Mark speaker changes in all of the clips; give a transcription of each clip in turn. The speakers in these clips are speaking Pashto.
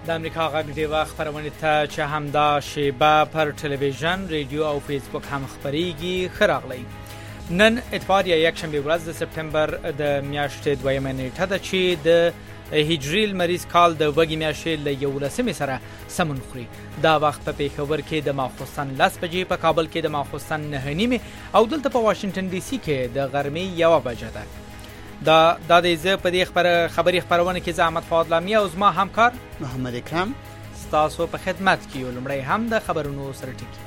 Speaker 1: د امریکا غږ ډیوه خپرونې ته چې همدا شیبه پر ټلویزیون، ریډیو او فیسبوک هم خپریږي. ښه راغلی. نن اتوار یا یکشنبه ورځ د سپتمبر د میاشتې 2 نیټه ده چې د هجري لمریز کال د وږي میاشتې له 11 سره سمون خوري. دا وخت په پیښور کې د ماخوستن 10 بجې، په کابل کې د ماخوستن 9:30 او دلته په واشنگټن ډي سي کې د غرمې 1 بجه ده. دا د زه په دې خبري خبرونه کې زحمت فاضل لامی او زما همکار
Speaker 2: محمد اکرم
Speaker 1: ستاسو په خدمت کې یو. لمړی هم د خبرونو سره ټکی.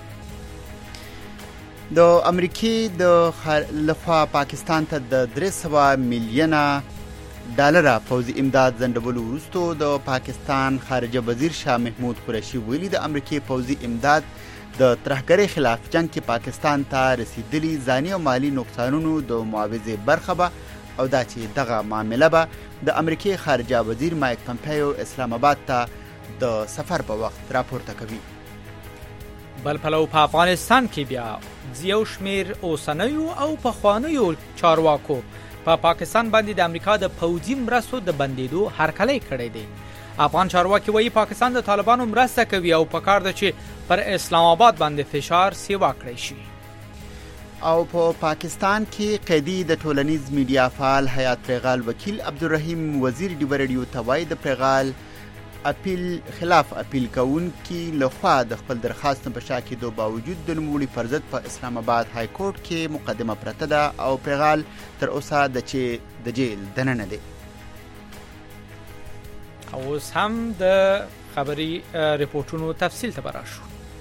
Speaker 2: د امریکای د لخوا پاکستان ته د 300 میلیونه ډالر پوځي امداد ځنډولو وروسته د پاکستان خارجه وزیر شاه محمود قریشي ویلي د امریکای پوځي امداد د ترهګرۍ خلاف جنگ کې پاکستان ته رسیدلي ځاني او مالی نقصانونو د معاوضې برخه به او دا چې دغه معامله به د امریکای خارجه وزیر مایک پمپیو اسلام آباد ته د سفر په وخت راپورته کوي.
Speaker 1: بل پلو په افغانستان کې بیا یو شمیر اوسنیو او پخوانیو چارواکو په پاکستان باندې د امریکا د پوځي مرستو د بندیدو هرکلی کړی دی. افغان چارواکي وایي پاکستان د طالبانو مرسته کوي او پکار ده چې پر اسلام آباد باندې فشار سیوا کړی شي.
Speaker 2: او په پاکستان کې قیدی د ټولنیز میډیا فعال حیات پریغال وکیل عبدالرحیم وزیر ډیو ریډیو ته وایي د پریغال اپیل خلاف اپیل کوونکي لخوا د خپل درخواست په شا کېدو باوجود د نوموړي پر ضد په اسلام آباد های کورټ کې مقدمه پرته ده او پریغال تر اوسه د جیل دننه دی.
Speaker 1: اوس هم د خبري ریپورتونو تفصیل ته براشو.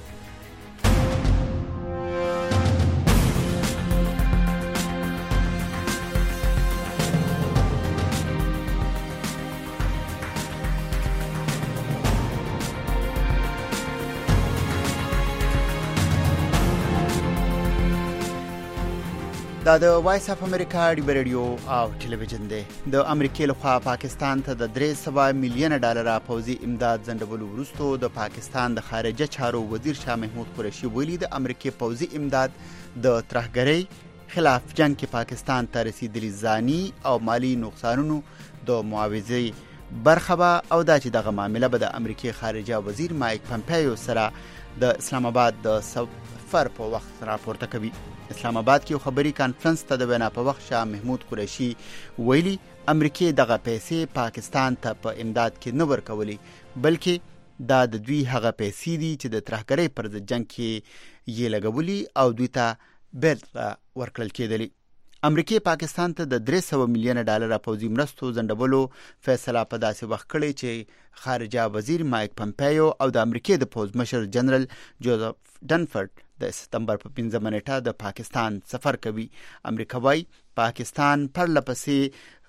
Speaker 2: دا د وایس اف امریکا ډیو ریډیو او ټلویزیون دی. د امریکای لخوا پاکستان ته د 300 میلیونه ډالر پوځي امداد ځنډولو وروسته د پاکستان د خارجه چارو وزیر شاه محمود قریشي ویلي د امریکای پوځي امداد د ترهګرۍ خلاف جنگ کې پاکستان ته رسیدلي ځاني او مالی نقصانونو د معاوضې برخه به او دا چې دغه معامله به د امریکای خارجه وزیر مایک پمپیو سره د اسلام آباد د سفر په وخت راپورته کوي. اسلام آباد کې خبري کانفرنس ته د وینا په وخت شاه محمود قریشي ویلي امریکای دغه پیسې پاکستان ته په امداد کې نه ورکولې بلکې دا د دوی هغه پیسې دي چې د ترهګرۍ پر ضد جنگ کې یې لګولي او دوی ته بیرته ورکړل کېدلې. امریکای پاکستان ته د 300 میلیونه ډالر پوځي مرستو ځنډولو فیصله په داسې وخت کړې چې خارجه وزیر مایک پمپیو او د امریکای د پوځ مشر جنرال جوزف ډنفورد د سپتمبر په 15 نیټه د پاکستان سفر کوي. امریکا وايي پاکستان پرلپسې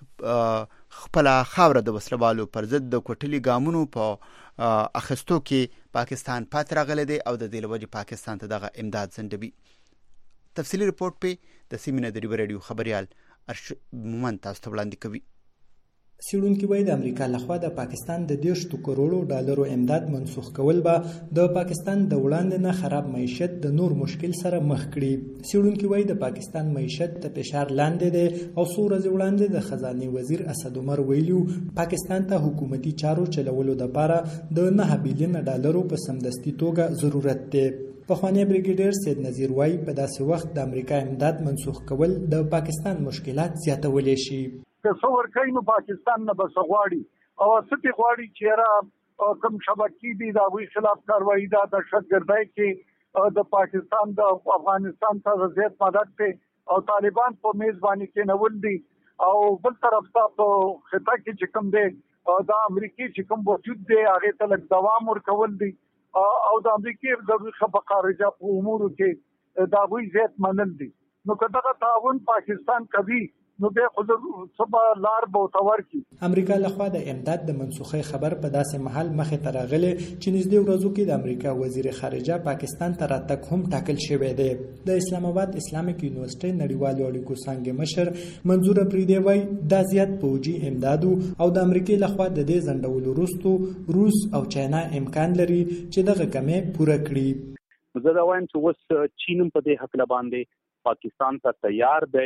Speaker 2: خپل خاوره د وسلوالو پر ضد د کوټلي ګامونو په اخستو کې پاکستان پات راغلی دی او د دې لوجې پاکستان ته دغه امداد ځنډوي. تفصیلی رپورټ په د سیمینه د ډیو ریډیو خبريال مومن تاسو ته وړاندې کوي.
Speaker 3: څېړونکي وایي د امریکا لخوا د پاکستان د 10 کروڑو ډالرو امداد منسوخ کول به د پاکستان د وړاندې نه خراب معیشت د نور مشکل سره مخ کړي. څېړونکي وایي د پاکستان معیشت د فشار لاندې دی او څو ورځې وړاندې د خزانه وزیر اسد عمر ویلو پاکستان ته حکومتي چارو چلولو لپاره د 9 بلین ډالرو په سمدستي توګه ضرورت دی. پخوانی بریګیډیر سید نذیر وایي په داسې وخت د امریکا امداد منسوخ کول د پاکستان مشکلات زیاتولی شي.
Speaker 4: که څور کینو پاکستان نه بس غواړي او ستې غواړي چې را کوم شبکې دي دا وی خلاف کاروایی دا د شتګردای کې د پاکستان د افغانستان ته زیات مدد ته او طالبان په میزبانی کې نول دي او بل طرف ته په خطه کې چې کوم دی دا امریکای چې کوم وجود دی هغه ته لږ دوام ورکول دي او د امریکای د خارجه امورو کې دا وی زیات منل دي. نو کله تعاون پاکستان کوي نو به خود صبح لار بوتور کی.
Speaker 3: امریکا لخوا د امداد د منسوخي خبر په داسې محل مخه ترغله چې نږدې ورځو کې د امریکا وزیر خارجه پاکستان ته راتګ هم ټاکل شوی دی. د اسلام آباد اسلامیک یونیورسيټي نړیوالو اړیکو څانګې مشر منظور پریدي وایي دا زیات پوجي امداد او د امریکای لخوا د دې ځنډولو وروسته روس او چاینا امکان لري چې دغه کمې پوره کړي.
Speaker 5: زه دا وایم چې وس چین په دې حق باندې پاکستان ته تیار دی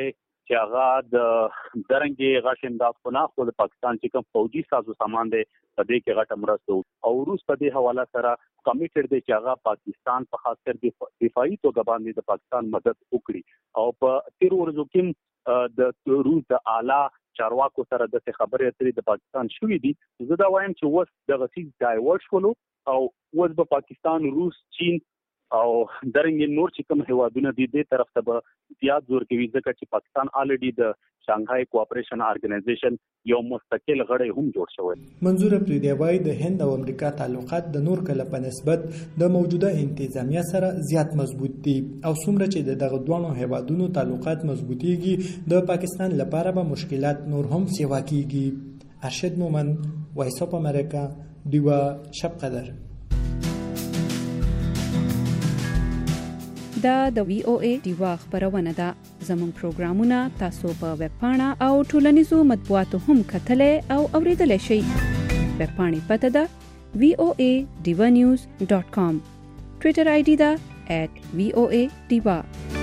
Speaker 5: چې هغه د درنګي غټ امداد خو نه خو د پاکستان چې کوم فوجي سازو سامان دی په دې کې غټ مرسته او روس په دې حواله سره کمیټډ دی چې هغه پاکستان په خاص کر دفاعي توګه باندې د پاکستان مدد وکړي او په تیر ورځو کې د روس د اعلی چارواکو سره د خبرې اترې د پاکستان شوې دي زه دا وایم چې وس د غسیز ډایورټ شولو او وس په پاکستان روس چین او درنګ نور چې کوم هیوادونه دي د طرف ته زیات زور کوي ځکه چې پاکستان الریډي د شانګهای کوآپریشن ارګنایزیشن یو مستقل غړی هم جوړ شوی.
Speaker 3: منظور پریدي وايي د هند او امریکا تعلقات د نور کله په نسبت د موجوده انتظامیه سره زیات مضبوط دي او څومره چې دغه دوه هیوادونو تعلقات مضبوطیږي د پاکستان لپاره به مشکلات نور هم سیوا کیږي. ارشد مومن، وایس اف امریکا، دیوا شب قدر.
Speaker 6: دا د وی او ای دیوا خبرونه ده. زموږ پروګرامونه تاسو په ویب پاڼه او ټولنیزو مطبوعاتو هم کتلای او اوریدلای شئ. ویب پاڼې پته ده voadivanews.com. ټویټر آی ډي ده @voadiva.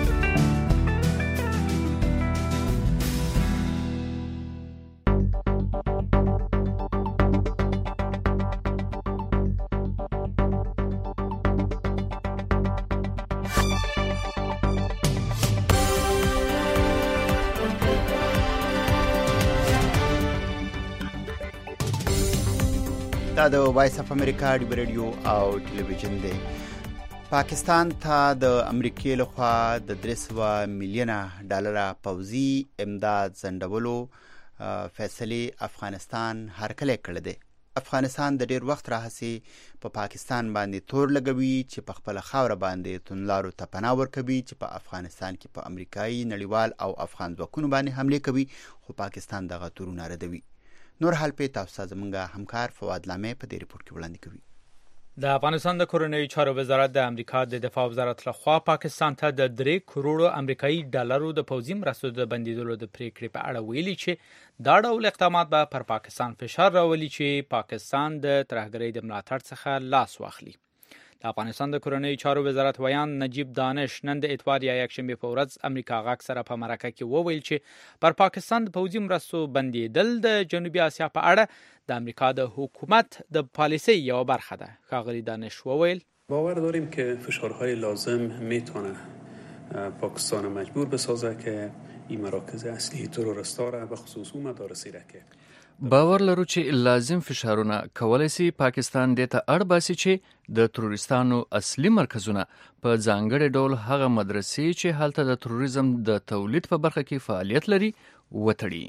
Speaker 2: دا د وایس اف امریکا دی رادیو او ټلویزیون دی. پاکستان ته د امریکای لخوا د 300 میلیونه ډالر پوځي امداد زندولو فیصله افغانستان هرکله کړی دی. افغانستان د ډیر وخت راهسي په پاکستان باندې تور لګوي چې په خپل خاور باندې تونلارو ته پناه ورکوي چې په افغانستان کې په امریکایي نړیوال او افغان ځواکونو باندې حمله کوي خو پاکستان دغه تورونه ردوي. نور حال په تاسو زمونږه همکار فواد لامه په دې ریپورت کې وړاندې کوي.
Speaker 1: د افغانستان د کورنیو چارو وزارت د امریکا د دفاع وزارت لخوا پاکستان ته د 3 کروڑ امریکایي ډالرو د پوځي مرستو د بندیدلو د پریکړې په اړه ویلي چې دا ډول اقدامات به پر پاکستان فشار راولي چې پاکستان د ترهګرۍ د ملاتړ څخه لاس واخلي. د افغانستان د کورنیو چارو وزارت ویان نجیب دانش نن د اتوار یا یکشنبه په ورځ امریکا غاک سره په مرکه کې وویل چې پر پاکستان د پوځي مرستو بندیدل د جنوبي اسیا په اړه د امریکا د حکومت د پالیسۍ یو برخه ده. ښاغلي دانش وویل
Speaker 7: باور داریم که فشارهای لازم میتونه پاکستان مجبور بسازه که این مراکز اصلی تروریستا را به خصوص مدارس رکه.
Speaker 8: باور لرو چې لازم فشارونه کولای شي پاکستان د ته اړ باسي چې د تروریستانو اصلي مرکزونه په ځانګړي ډول هغه مدرسې چې هلته د تروریزم د تولید په برخه کې فعالیت لري وتړي.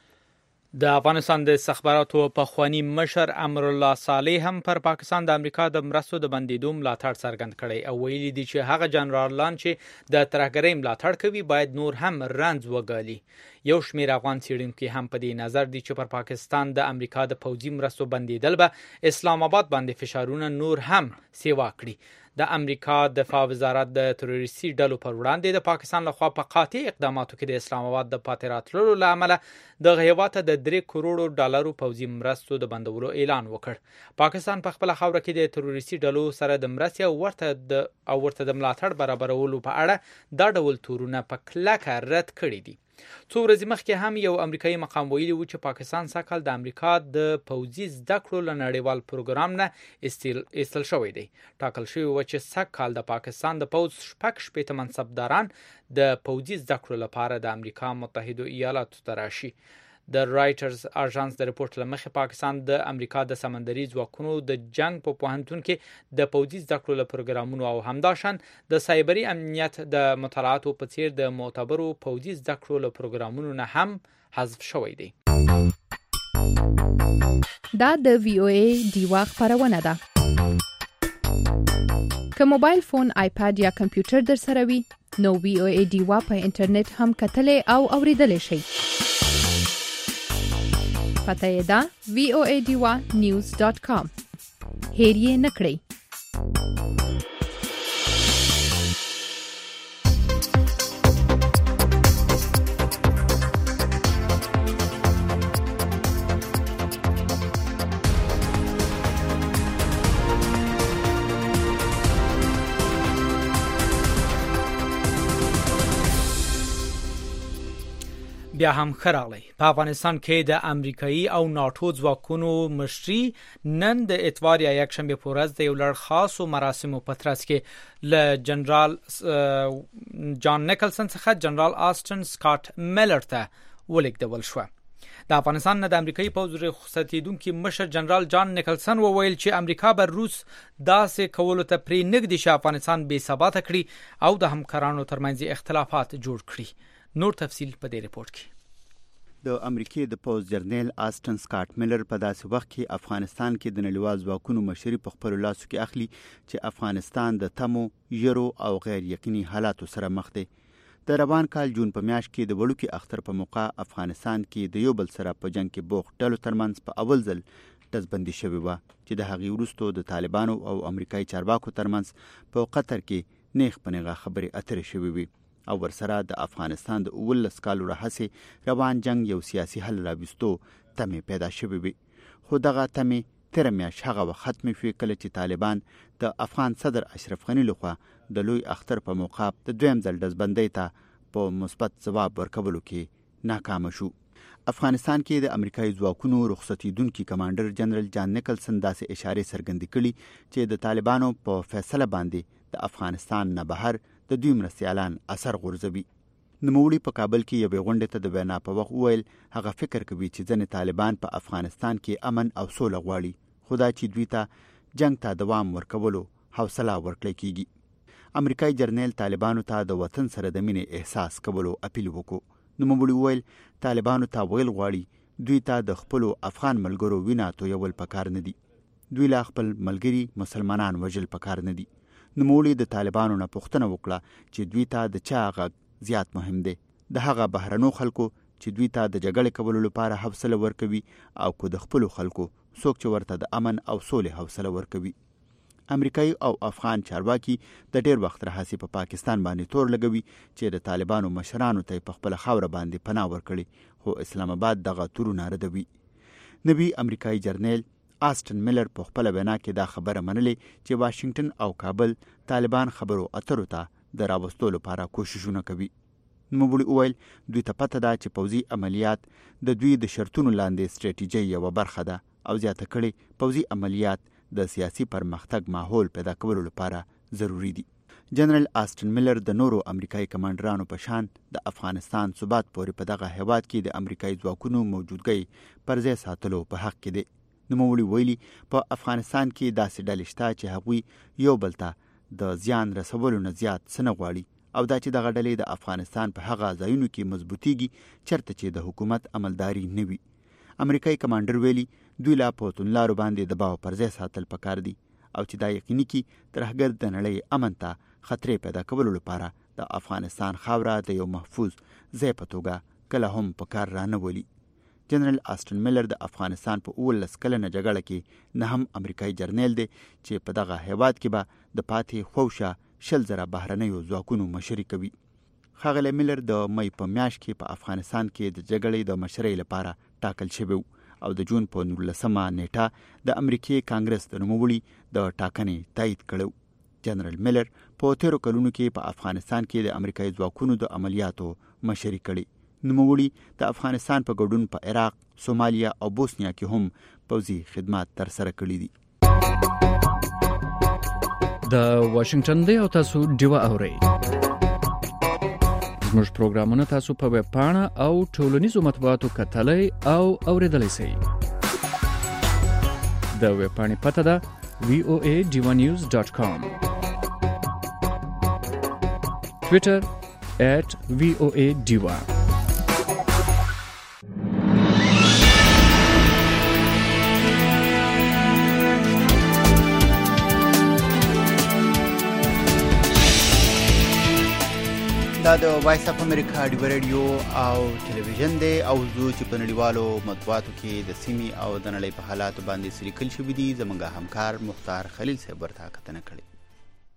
Speaker 1: د افغانستان د استخباراتو پخوانی مشر امر الله صالح هم پر پاکستان د امریکا د مرستو د بندیدو ملاتړ څرګند کړی او ویلي دي چې هغه جنرالان چې د ترهګرۍ ملاتړ کوي باید نور هم رنځ وګالي. یو شمېر افغان څېړونکي هم په دې نظر دي چې پر پاکستان د امریکا د پوځي مرستو بندیدل به اسلام آباد باندې فشارونه نور هم سیوا کړي. د امریکا دفاع وزارت د تروریستي ډلو پر وړاندې د پاکستان لخوا په قاطع اقداماتو کې د اسلام آباد د پاتې راتللو له امله د هیواد ته د 3 کروڑ ډالرو پوځي مرستو د بندولو اعلان وکړ. پاکستان په خپل خاوره کې د تروریستي ډلو سره د مرستې او ورته د ملاتړ برابرولو په اړه دا ډول تورونه په کلکه رد کړي دي. څو ورځې مخکې هم یو امریکایي مقام ویلي و چې پاکستان سږ کال د امریکا د پوځي زده کړو له نړیوال پروګرام نه ایستل شوی دی. ټاکل شوی و چې سږ کال د پاکستان د پوځ 6 منصبداران د پوځي زده کړو لپاره د امریکا متحده ایالاتو ته راشي. د رایټرز اژانس د رپورت لمخې پاکستان د امریکا د سمندري ځواکونو د جنگ په پوهنتون کې د پوځي زده کړو له پروګرامونو او همداشان د سایبري امنیت د مطالعاتو په څیر د معتبرو پوځي زده کړو له پروګرامونو نه هم حذف شوی دی.
Speaker 6: دا د وی او ای دیوا خبرونه ده. که موبایل فون، آیپاد یا کمپیوټر در سره وي نو وی او ای دیوا په انټرنیټ هم کتلای او اوریدلای شئ. پته یې ده voadivanews.com. هیر یې نکړئ.
Speaker 1: بیا هم خراغلی. په افغانستان کې د امریکایي او ناتو ځواکونو مشري نن د اتوار یا یک شنبه په ورځ د یو لړ خاصو مراسمو په ترڅ کې له جنرال جان نیکلسن څخه جنرال آسټن سکاټ میلر ته ولېږدول شو. د افغانستان نه د امریکایي پوځ رخصتېدونکي مشر جنرال جان نیکلسن وویل چې امریکا به روس داسې کولو ته پرې نږدې چې افغانستان بې ثباته کړي او د همکارانو ترمنځ اختلافات جوړ کړي. نور تفصیل په دې ریپورت کې.
Speaker 2: د امریکای د پوځ جنرال آسټن سکاټ میلر په داسې وخت کې افغانستان کې د نړیوال ځواکونو مشري په خپل لاسو کې اخلي چې افغانستان د تمو یرو او غیر یقیني حالاتو سره مخ دی. د روان کال جون په میاشت کې د وړوکي اختر په موقع افغانستان کې د یو بل سره په جنگ کې بوخت ډلو ترمنځ په اول ځل ډزبندي شوې وه چې د هغې وروسته د طالبانو او امریکایي چارواکو ترمنځ په قطر کې نیغ په نیغه خبرې اترې شوې وي او ورسره د افغانستان د 19 کالو راهیسې روان جنگ یو سیاسي حل راوستو تمې پیدا شوې وي. خو دغه تمې تېره میاشت هغه وخت ختمې شوې کله چې طالبان د افغان صدر اشرف غني لخوا د لوی اختر په موقع د دویم ځل ډزبندۍ ته په مثبت ځواب ورکولو کې ناکام شو. افغانستان کې د امریکایي ځواکونو رخصتېدونکي کمانډر جنرال جان نیکلسن داسې اشارې څرګندې کړي چې د طالبانو په فیصله باندې د افغانستان نه بهر د دوی مرستیالان اثر غورځوي. نوموړي په کابل کې یوې غونډې ته د وینا په وخت وویل هغه فکر کوي چې ځینې طالبان په افغانستان کې امن او سوله غواړي، خو دا چې دوی ته جنگ ته دوام ورکولو حوصله ورکړی کیږي. امریکایي جرنیل طالبانو ته د وطن سره د مینې احساس کولو اپیل وکړو. نوموړي وویل طالبانو ته ویل غواړي دوی ته د خپلو افغان ملګرو وینه تویول پکار نه دي. دوی لا خپل ملګري مسلمانان وژل پکار نه دي. نوموړي د طالبانو نه پوښتنه وکړه چې دوی ته د چا غږ زیات مهم دی، د هغه بهرنو خلکو چې دوی ته د جګړې کولو لپاره حوصله ورکوي او کو د خپلو خلکو څوک چې ورته د امن او سولې حوصله ورکوي. امریکایي او افغان چارواکي د ډیر وخت راهیسې په پاکستان باندې تور لګوي چې د طالبانو مشرانو ته په خپل خاوره باندې پناه ورکړي، خو اسلام آباد دغه تورونه ردوي. نوی امریکایي جرنیل آسټن میلر په خپل وینا کې دا خبره منلې چې واشنگټن او کابل طالبان خبرو اترو ته د راوستلو لپاره کوششونه کوي. نوموړي وویل دوی ته پته ده چې پوځي عملیات د دوی د شرطونو لاندې سټریټیجي یوه برخه ده او زیاته کړي پوځي عملیات د سیاسي پرمختګ ماحول پیدا کولو لپاره ضروری دي. جنرال آسټن میلر د نورو امریکایي کمانډرانو په شان د افغانستان ثبات پورې په دغه هیواد کې د امریکایي ځواکونو موجودګۍ پر ځای ساتلو په حق کې دی. نوموړي ویلي په افغانستان کې داسې ډلې شته چې هغوی یو بل ته د زیان رسولو نه زیات څه نه غواړي او دا چې دغه ډلې د افغانستان په هغه ځایونو کې مضبوطیږي چېرته چې د حکومت عملداري نه وي. امریکایي کمانډر ویلي دوی لا په توندلارو باندې دباو پر ځای ساتل پکار دي او چې دا یقیني کړي ترهګر د نړۍ امن ته خطرې پیدا کولو لپاره د افغانستان خاوره د یو محفوظ ځای په توګه کله هم په کار رانه ولي. جنرال آسټن میلر د افغانستان په 19 کلنه جګړه کې نه هم امریکایي جرنیل دی چې په دغه هیواد کې به د پاتې خوشه 100,000 بهرنیو ځواکونو مشري کوي. ښاغلی میلر د مۍ په میاشت کې په افغانستان کې د جګړې د مشرۍ لپاره ټاکل شوی او د جون په 19مه نیټه د امریکای کانګرس د نوموړي د ټاکنې تایید کړو. جنرال میلر په 13 کلونو کې په افغانستان کې د امریکایي ځواکونو د عملیاتو مشري کړې. نوموړي د افغانستان په ګډون په عراق، سومالیا او بوسنیا کې هم پوځي خدمات ترسره کړي دي.
Speaker 8: د واشنگټن دی او تاسو ډیوه اورئ. زموږ پروګرامونه تاسو په ویب پاڼه او ټولنیزو مطبوعاتو کتلای او اوریدلای شئ. د ویب پاڼې پته ده voadivanews.com. Twitter @voadiva.
Speaker 2: دا د وایس اف امریکا ډیو رادیو او ټلویزیون دی او زه چې په نړیوالو مطبوعاتو کې د سیمې او د نړۍ په حالاتو باندې لیکل شوي دي زموږ همکار مختار خلیل صاحب ورته کتنه کړې.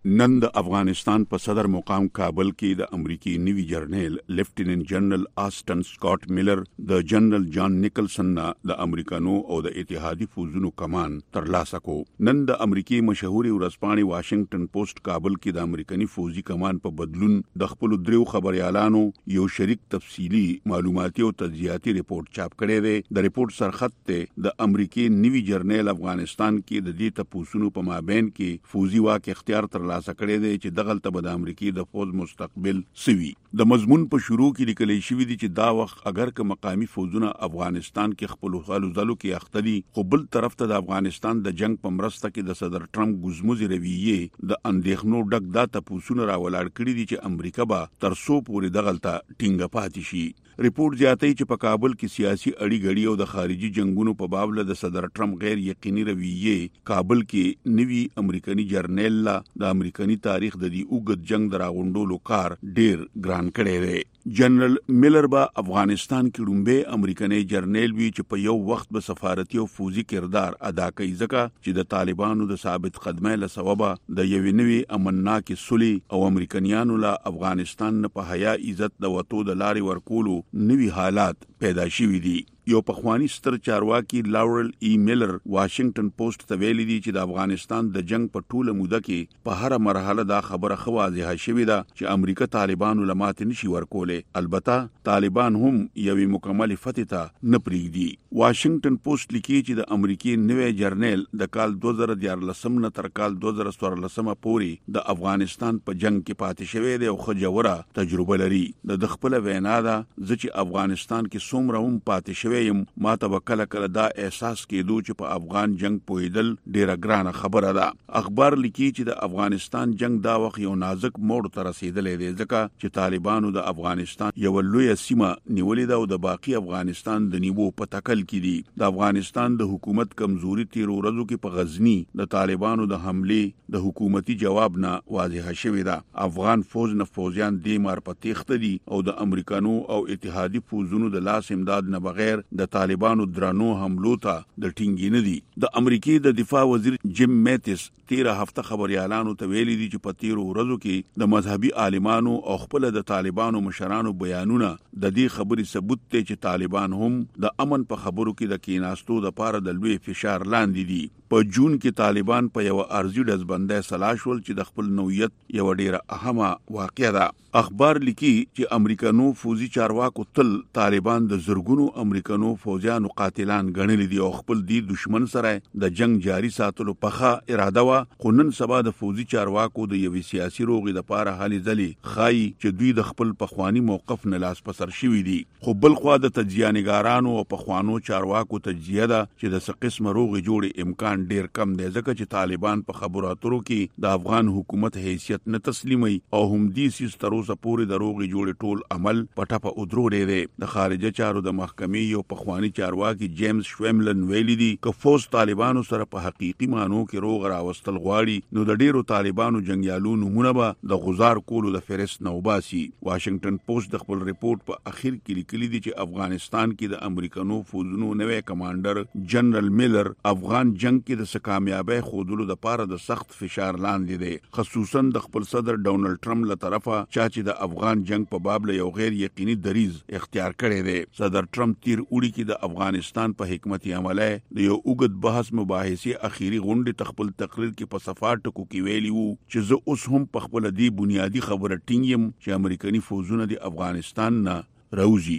Speaker 9: نن د افغانستان په صدر مقام کابل کې د امریکای نیوی جرنیل لیفټیننټ جنرال آسټن سکاٹ میلر د جنرال جان نیکلسن د امریکانو او د اتحادی فوجونو کمان ترلاسه کو. نن د امریکای مشهوري ورځپاڼې واشنگټن پوسټ کابل کې د امریکایي فوجي کمان په بدلون د خپل دریو خبريالانو یو شریک تفصیلی معلوماتي او تجزیاتي ریپورت چاپ کړی دی. د ریپورت سرخط ته د امریکای نیوی جرنیل افغانستان کې د دې تپوسونو په مابین کې فوجي واک اختیار تر لاسه کړی دی چې دغلت به د امریکای د فوج مستقبل سوي. د مضمون په شروع کې لیکل شوی دی چې دا وخت اگر که مقامی فوجونه افغانستان کې خپل حالو ځلو کې اخته دي، خو بل طرف ته د افغانستان د جنگ په مرسته کې د صدر ټرمپ ګزموزي رویه د اندېښنو ډک دا تپوسونه راولاړ کړی دي چې امریکا به تر څو پورې دغلت ټینګه پاتې شي. ریپورت زیاتوي چې په کابل کې سیاسي اړیګړي او د خارجي جنگونو په باب له د صدر ټرمپ غیر یقیني رویه کابل کې نوی امریکایي جرنیل لا د امریکایي تاریخ د دې اوږد جنگ دراغونډولو کار ډیر ګران کړی دی. جنرال میلر با افغانستان کې لومبه امریکایي جرنیل وی چې په یو وخت به سفارتي او فوجي کردار ادا کوي، ځکه چې د طالبانو د ثابت قدمۍ له سببه د یوې نوې امنناکي صلح او امریکایانو له افغانستان نه په حیا عزت د وټو د لارې ورکولو نوي حالات پیدا شوي دي. یو پخوانی ستر چارواکي لاورل ای میلر واشنگټن پوسټ ته ویلي دی چې د افغانستان د جنگ په ټوله موده کې په هر مرحله دا خبره خو واضحه شوې ده چې امریکا طالبانو لمات نشي ورکوله. البته طالبان هم یوې مکمل فتح ته نه پریږدي. واشنگټن پوسټ لیکي چې د امریکای نوی جرنیل د کال 2014 نه تر کال 2014 پورې د افغانستان په جنگ کې پاتې شوی دی او خجوره تجربه لري. د خپل وینا ده چې افغانستان کې څومره هم پاتې شوی ما ته وکړه کله دا احساس کېدو چې په افغان جنگ پویدل ډیره ګرانه خبره ده. اخبار لیکي چې د افغانستان جنگ دا وخت یو نازک موړ ته رسیدلې دی، ځکه چې طالبانو د افغانستان یو لوی سیمه نیولې ده او د باقی افغانستان د نیوو په تکل کې دي. د افغانستان د حکومت کمزوري تیر ورځو کې په غزنی د طالبانو د حمله د حکومتي جواب نه واضحه شوې ده. افغان فوج نه فوجیان د مار په تخت دي او د امریکانو او اتحادی فوجونو د لاس امداد نه بغیر د طالبانو درانو حملو ته د ټینګی نه دي. د امریکای د دفاع وزیر جیم میتس 13 هفته خبريالانو ته ویلي دي چې په 13 ورځو کې د مذهبي عالمانو او خپل د طالبانو مشرانو بیانونه د دې خبرې ثبوت دی چې طالبان هم د امن په خبرو کې د کیناستو د پاره د لوی فشار لاندې دي. په جون کې طالبان په یو ارزي دزبندۍ سلاشول چې د خپل نوعیت یو ډیره اهمه واقعه ده. اخبار لیکي چې امریکانو فوجي چارواکو تل طالبان د زرګونو امریکانو فوجیانو قاتلان ګڼلي دي او خپل دی دشمن سره د جنگ جاری ساتلو پخه اراده وا. خو نن سبا د فوجي چارواکو د یوې سیاسي روغې د پاره حالي ځلي خای چې دوی د خپل پخوانی موقف نه لاس پسر شوي دي. خو بل خوا د تجزیه‌نګارانو او پخوانو چارواکو تجزیه ده چې د څه قسم روغې جوړې امکان ډیر کم دی، ځکه چې طالبان په خبرو اترو کې د افغان حکومت حیثیت نه تسلیمي او هم دې سیس تر اوسه پورې د روغې جوړې ټول عمل پټه په ادرو دی. د خارجه چارو د محکمې یو پخوانی چارواکي جیمز شویملن ویلي دي که فوج طالبانو سره په حقيقي مانو کې روغ راوستل غواړي نو د ډیرو طالبانو جنگیالو نمونه به د غزار کولو د فهرست نوباسي. واشنگټن پوسټ د خپل ریپورت په اخر کې لیکلي دي چې افغانستان کې د امریکانو فوجونو نوې کمانډر جنرال میلر افغان جنگ کې د کامیابی خودلو د پاره د سخت فشار لاندې دی، خصوصا د خپل صدر ډونالد ټرمپ له طرفه چې د افغان جنگ په باب له یو غیر یقیني دریز اختیار کړی دی. صدر ټرمپ تیر اوړي کې د افغانستان په حکمت عمله د یو اوږد بحث مباحثه اخیری غونډه تخپل تقریر کې په صفات ټکو کې ویلی وو چې زه اوس هم په خپل دی بنیادی خبره ټینګم چې امریکایي فوجونه د افغانستان نه راوځي.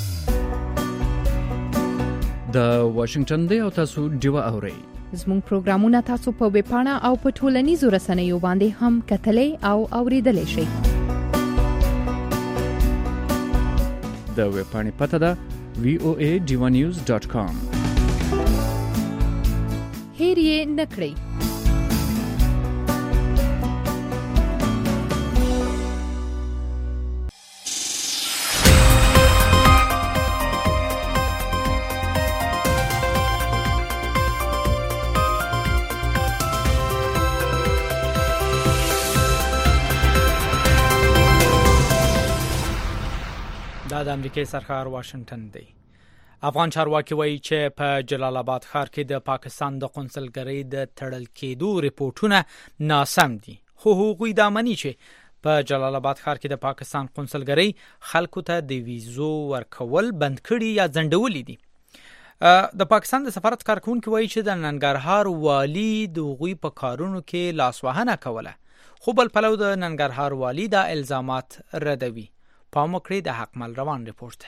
Speaker 8: د واشنگټن دی او تاسو ډیوا اورئ.
Speaker 6: زموږ پروګرامونه تاسو په ویب پاڼه او په ټولنیزو رسنیو باندې هم کتلای او اوریدلای شئ.
Speaker 8: د ویب پاڼې پته ده voadivanews.com.
Speaker 6: هیر یې نکړئ.
Speaker 1: د امریکای سرکار واشنگټن دی. افغان چارواکي وایي چې په جلال آباد ښار کې د پاکستان د قونسلګرۍ د تړل کېدو ریپورتونه ناسم دي، خو هغوی دا مني چې په جلال آباد ښار کې د پاکستان قونسلګرۍ خلکو ته د ویزو ورکول بند کړي یا ځنډولي دي. د پاکستان د سفارت کارکونکو وایي چې د ننګرهار والي د هغوی په کارونو کې لاسوهنه کوله، خو بل پلو د ننګرهار والي دا الزامات ردوي. پام وکړئ د حقمل روان ریپورت.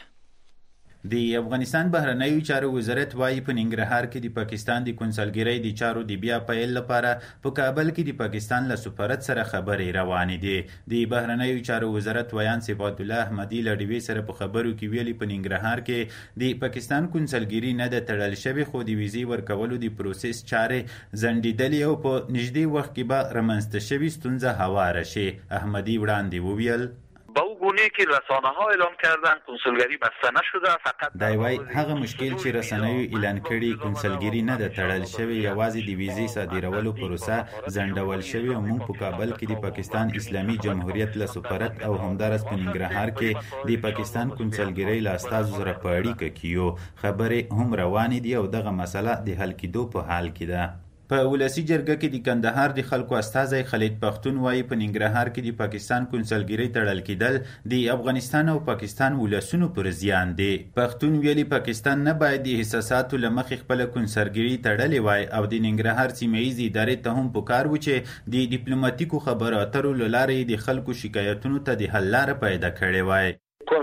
Speaker 10: د افغانستان بهرنیو چارو وزارت وايي په ننګرهار کې د پاکستان د قونسلګرۍ د چارو د بیا پیل لپاره په کابل کې د پاکستان له سفارت سره خبرې روانې دي. د بهرنیو چارو وزارت ویان صفات الله احمدي له ډیوې سره په خبرو کې ویلي په ننګرهار کې د پاکستان قونسلګرۍ نه د تړل شوی خو د ویزې ورکولو د پروسس چارې ځنډېدلې او په نږدې وخت کې به رامنځته شوې ستونزه هواره شي. احمدي وړاندې وویل
Speaker 11: با او گونه که رسانه ها اعلام کردن کنسولگری بسته نشده، فقط
Speaker 10: دایوای هغه مشکل چې رسنیو اعلان کړي کنسولګری نه د تړل شوی، یوازې د ویزې صادرولو پروسه ځنډول شوی او موږ په کابل کې د پاکستان اسلامي جمهوریت له سفارت او همدارس په ننګرهار کې د پاکستان کنسولګری له استازو سره په اړیکه کې یو. خبرې هم روانې دي او دغه مسله د حل کېدو په حال کې ده. په ولسی جرګه کې د کندهار د خلکو استازی خالد پختون وایي په ننګرهار کې د پاکستان کنسولګرۍ تړل کېدل د افغانستان او پاکستان ولسونو پر زیان دی. پختون ویلي پاکستان نه باید د احساساتو له مخې خپله کنسولګرۍ تړلې وای او د ننګرهار سیمه ییزې ادارې ته هم پکار و چې د ډیپلوماتیکو خبرو اترو له لارې د خلکو شکایتونو ته د حل لاره پیدا کړې وای.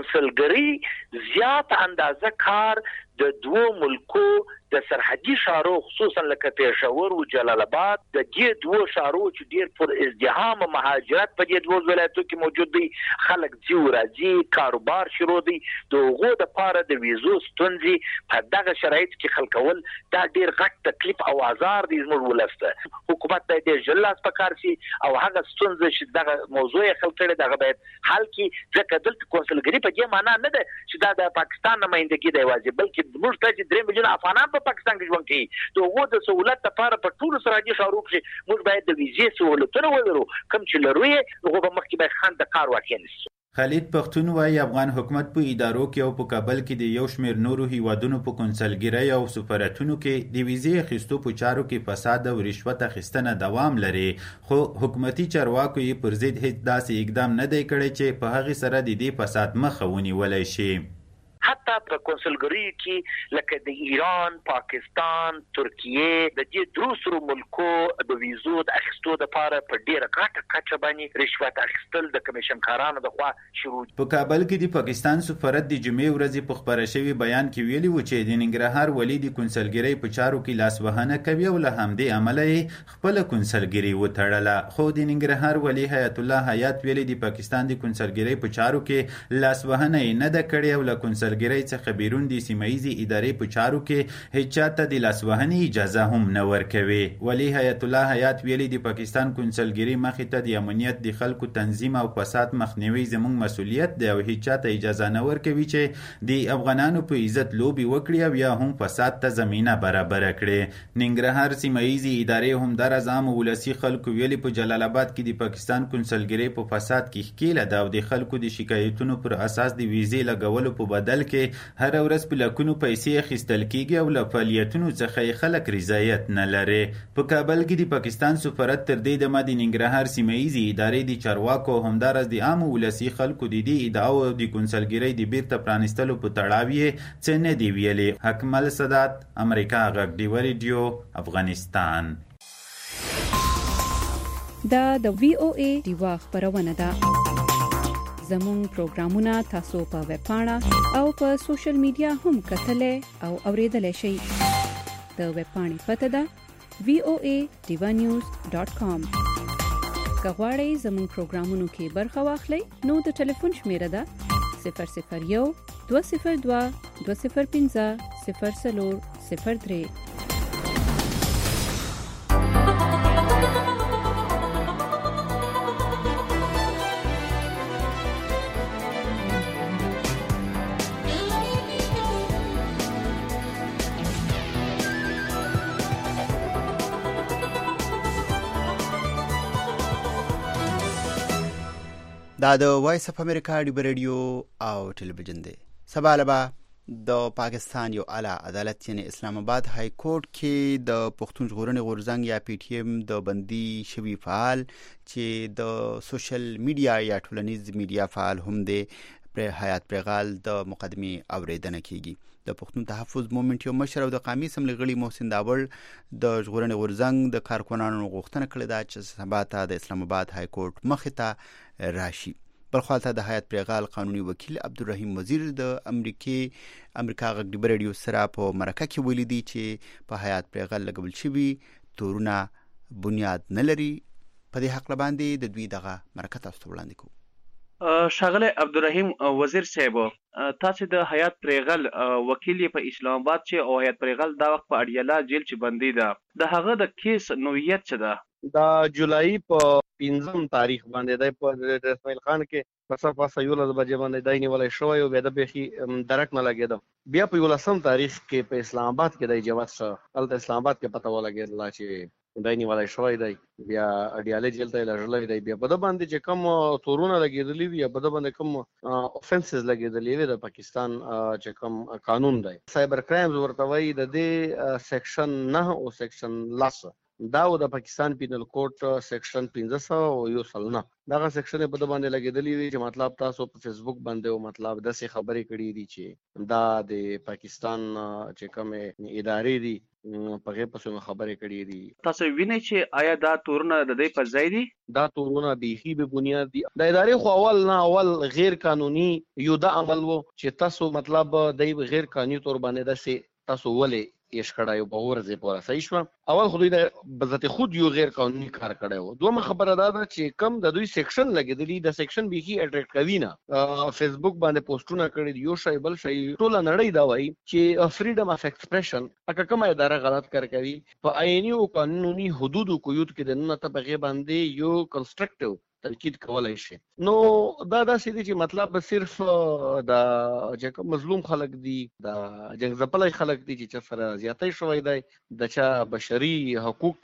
Speaker 11: کنسولګرۍ زیات اندازه کار د دوو ملکو د سرحدي شارو خصوصا لکه پېښور او جلال آباد د دې دوو شارو چې ډېر پر ازدحام مهاجرت په دې دوو ولایتو کې موجود دي، خلک ځي راځي، کاروبار شروع دي، د هغو دپاره د ویزو ستونزې په دغه شرایطو کې حل کول دا ډېر غټ تکلیف او آزار دی زموږ ولس ته. حکومت ته ډېر ژر لاس پکار شي او هغه ستونزه چې دغه موضوع یې حل کړې دغه باید حل کړي، ځکه دلته کنسولګري په دې معنا نه ده چې دا د پاکستان نمایندګي دی یوازې، بلکې موږ ته چې 3 میلیونه افغانان په پاکستان کې ژوند کوي، د هغو د سهولت لپاره په ټولو سرحدي شارو کې موږ باید د ویزې سهولتونه ولرو، کوم چې لرو یې هغو به مخکې باید خنډ د کار واقع نه شي.
Speaker 10: خالد پختون وایي افغان حکومت په ادارو کې او په کابل کې د یو شمېر نورو هیوادونو په کنسولګرۍ او سفارتونو کې د ویزې اخیستو په چارو کې فساد او رشوت اخیستنه دوام لري، خو حکومتي چارواکو یې پر ضد هیڅ داسې اقدام نه دی کړی چې په هغې سره د دې فساد مخه ونیولی شي.
Speaker 11: حتی په کنسولګریو کې لکه د ایران، پاکستان، ترکیې د دې درو سرو ملکو د ویزو د اخیستو دپاره په ډېره غټه کچه باندې رشوت اخیستل د کمیشنکارانو لخوا شروع.
Speaker 10: په کابل کې د پاکستان سفارت د جمعې ورځې په خپاره شوي بیان کې ویلي و چې د ننګرهار والي د کنسولګرۍ په چارو کې لاسوهنه کوي او له همدې امله یې خپله کنسولګرۍ وتړله، خو د ننګرهار والي حیات الله حیات ویلي د پاکستان د کنسولګرۍ په چارو کې لاسوهنه یې نه ده کړې او له کنسولګرۍ څخه بیرون د سیمه ییزې ادارې په چارو کې هیڅ چاته د لاسوهنې اجازه هم نه ورکوي. والي حیات الله حیات ویلي د پاکستان کنسولګرۍ مخې ته د امنیت، د خلکو تنظیم او فساد مخنیوي زموږ مسؤلیت دی او هیڅ چاته اجازه نه ورکوي چې د افغانانو په عزت لوبې وکړي او یا هم فساد ته زمینه برابره کړي. ننګرهار سیمه ییزې ادارې همدارز عام ولسي خلکو ویلي په جلال آباد کې د پاکستان کنسولګرۍ په فساد کې ښکېله ده او د خلکو د شکایتونو پر اساس د ویزې لګولو په بدل کې هر ورځ په لکونو پیسې اخیستل کیږي او له فعالیتونو څخه یې خلک رضایت نه لري. په کابل کې د پاکستان سفارت تر دې دمه د ننګرهار سیمه ییزې ادارې د چارواکو همدارس د عامو ولسي خلکو د دې ادعاو د کنسولګرۍ د بیرته پرانیستلو په تړاو یې څه نه دي ویلي. حکمل سادات، امریکا غږ ډیوه ریډیو، افغانستان.
Speaker 6: دا د وی او ای ډیوه خبرونه ده. زمون پروګرامونه تاسو په ویب پاڼه او په سوشل میډیا هم کتلای او اوریدلای شئ. د ویب پاڼې پته ده voanews.com. که غواړئ زمون پروګرامونو کې برخه واخلئ نو د ټلیفون شمیره ده 001 202 205 0403.
Speaker 2: دا د وایس اف امریکا ډیو ریډیو او ټلویزیون دی. سبا لبا د پاکستان یو اعلی عدالت یعنی اسلام آباد های کورټ کې د پښتون ژغورنې غورځنګ یا پی ټی ایم د بندي شوی فعال چې د سوشل میډیا یا ټولنیز میډیا فعال هم دی پر حیات پرغال د مقدمه اوریدنه کیږي. د پښتون تحفظ مومنټ یو مشر او د قومي اسمبلی غړي محسن داور د ژغورنې غورځنګ د کارکونانو غوښتنه کړې ده چې سبا ته د اسلام آباد های کورټ مخې ته راشي. بلخواته د حیات پرغال قانوني وکیل عبدالرحیم وزیر د امریکا غږ ډیبر رادیو سره په مرکه کې ویلي دي چې په حیات پرغال لګول شوي تورونه بنیاد نه لري. په دې حق باندې د دوی دغه مرکه تاسو ته وړاندې کوو.
Speaker 12: شاغله عبدالرحیم وزیر صاحب، تاسو د حیات پرغال وکیل په اسلام آباد چې او حیات پرغال دا وخت په اډیاله جیل چې بندي ده، د هغه د کیس نوعیت څه ده؟
Speaker 13: د جولای په 5 تاریخ باندې د اسماعیل خان کې پسه یو لږ بجې باندې دای نیولای شو او بیا د بخي درک نه لګیدو. بیا په 18 تاریخ کې په اسلام آباد کې د جواب شو الته اسلام آباد کې پته ولګیدل چې دای نیولای شوی دی. بیا اډیاله جیل ته لږلای دی. بیا په د باندې چې کوم تورونه لګیدلی وي په د باندې کوم اوفنسز لګیدلی وي د پاکستان چې کوم قانون دی سایبر کرایمز ورته وایي د دې سیکشن 9 او سیکشن 10 دا د پاکستان پینل کوډ سیکشن 1509 دغه سیکشن په د باندې لګیدلی وي چې مطلب تاسو په فیسبوک باندې او مطلب د څه خبرې کړې دي چې دا د پاکستان چې کوم ادارې دي په غیر پسو خبرې کړې دي.
Speaker 12: تاسو وینئ چې آیا دا تورونه د دې په ځای دي؟
Speaker 13: دا تورونه بیخي به بنیاد دي. د ادارې خو اول غیر قانوني یو د عمل وو چې تاسو مطلب د غیر قانوني تور باندې د تاسو ولې یش کړایو په ورځې پورا صحیح شو. اول خو دوی د بذات خود یو غیر قانوني کار کړو. دومره خبره ده چې کم د دوی سیکشن لګیدلی د سیکشن بیخي اټریکټ کوي نه. فیسبوک باندې پوسټونه کړي یو شی بل شی ټول نړۍ دا وایي چې فریډم اف ایکسپریشن اګه کومه اداره غلط کار کوي په عیني او قانوني حدود او قیود کې د نن ته بغیر باندې یو کنسترکټیو تاکید کولای شي. نو دا داسې دي چې مطلب صرف د چې مظلوم خلک دي د جنگ ځپلای خلک دي چې سره زیاتې شوی دی د چا بشري حقوق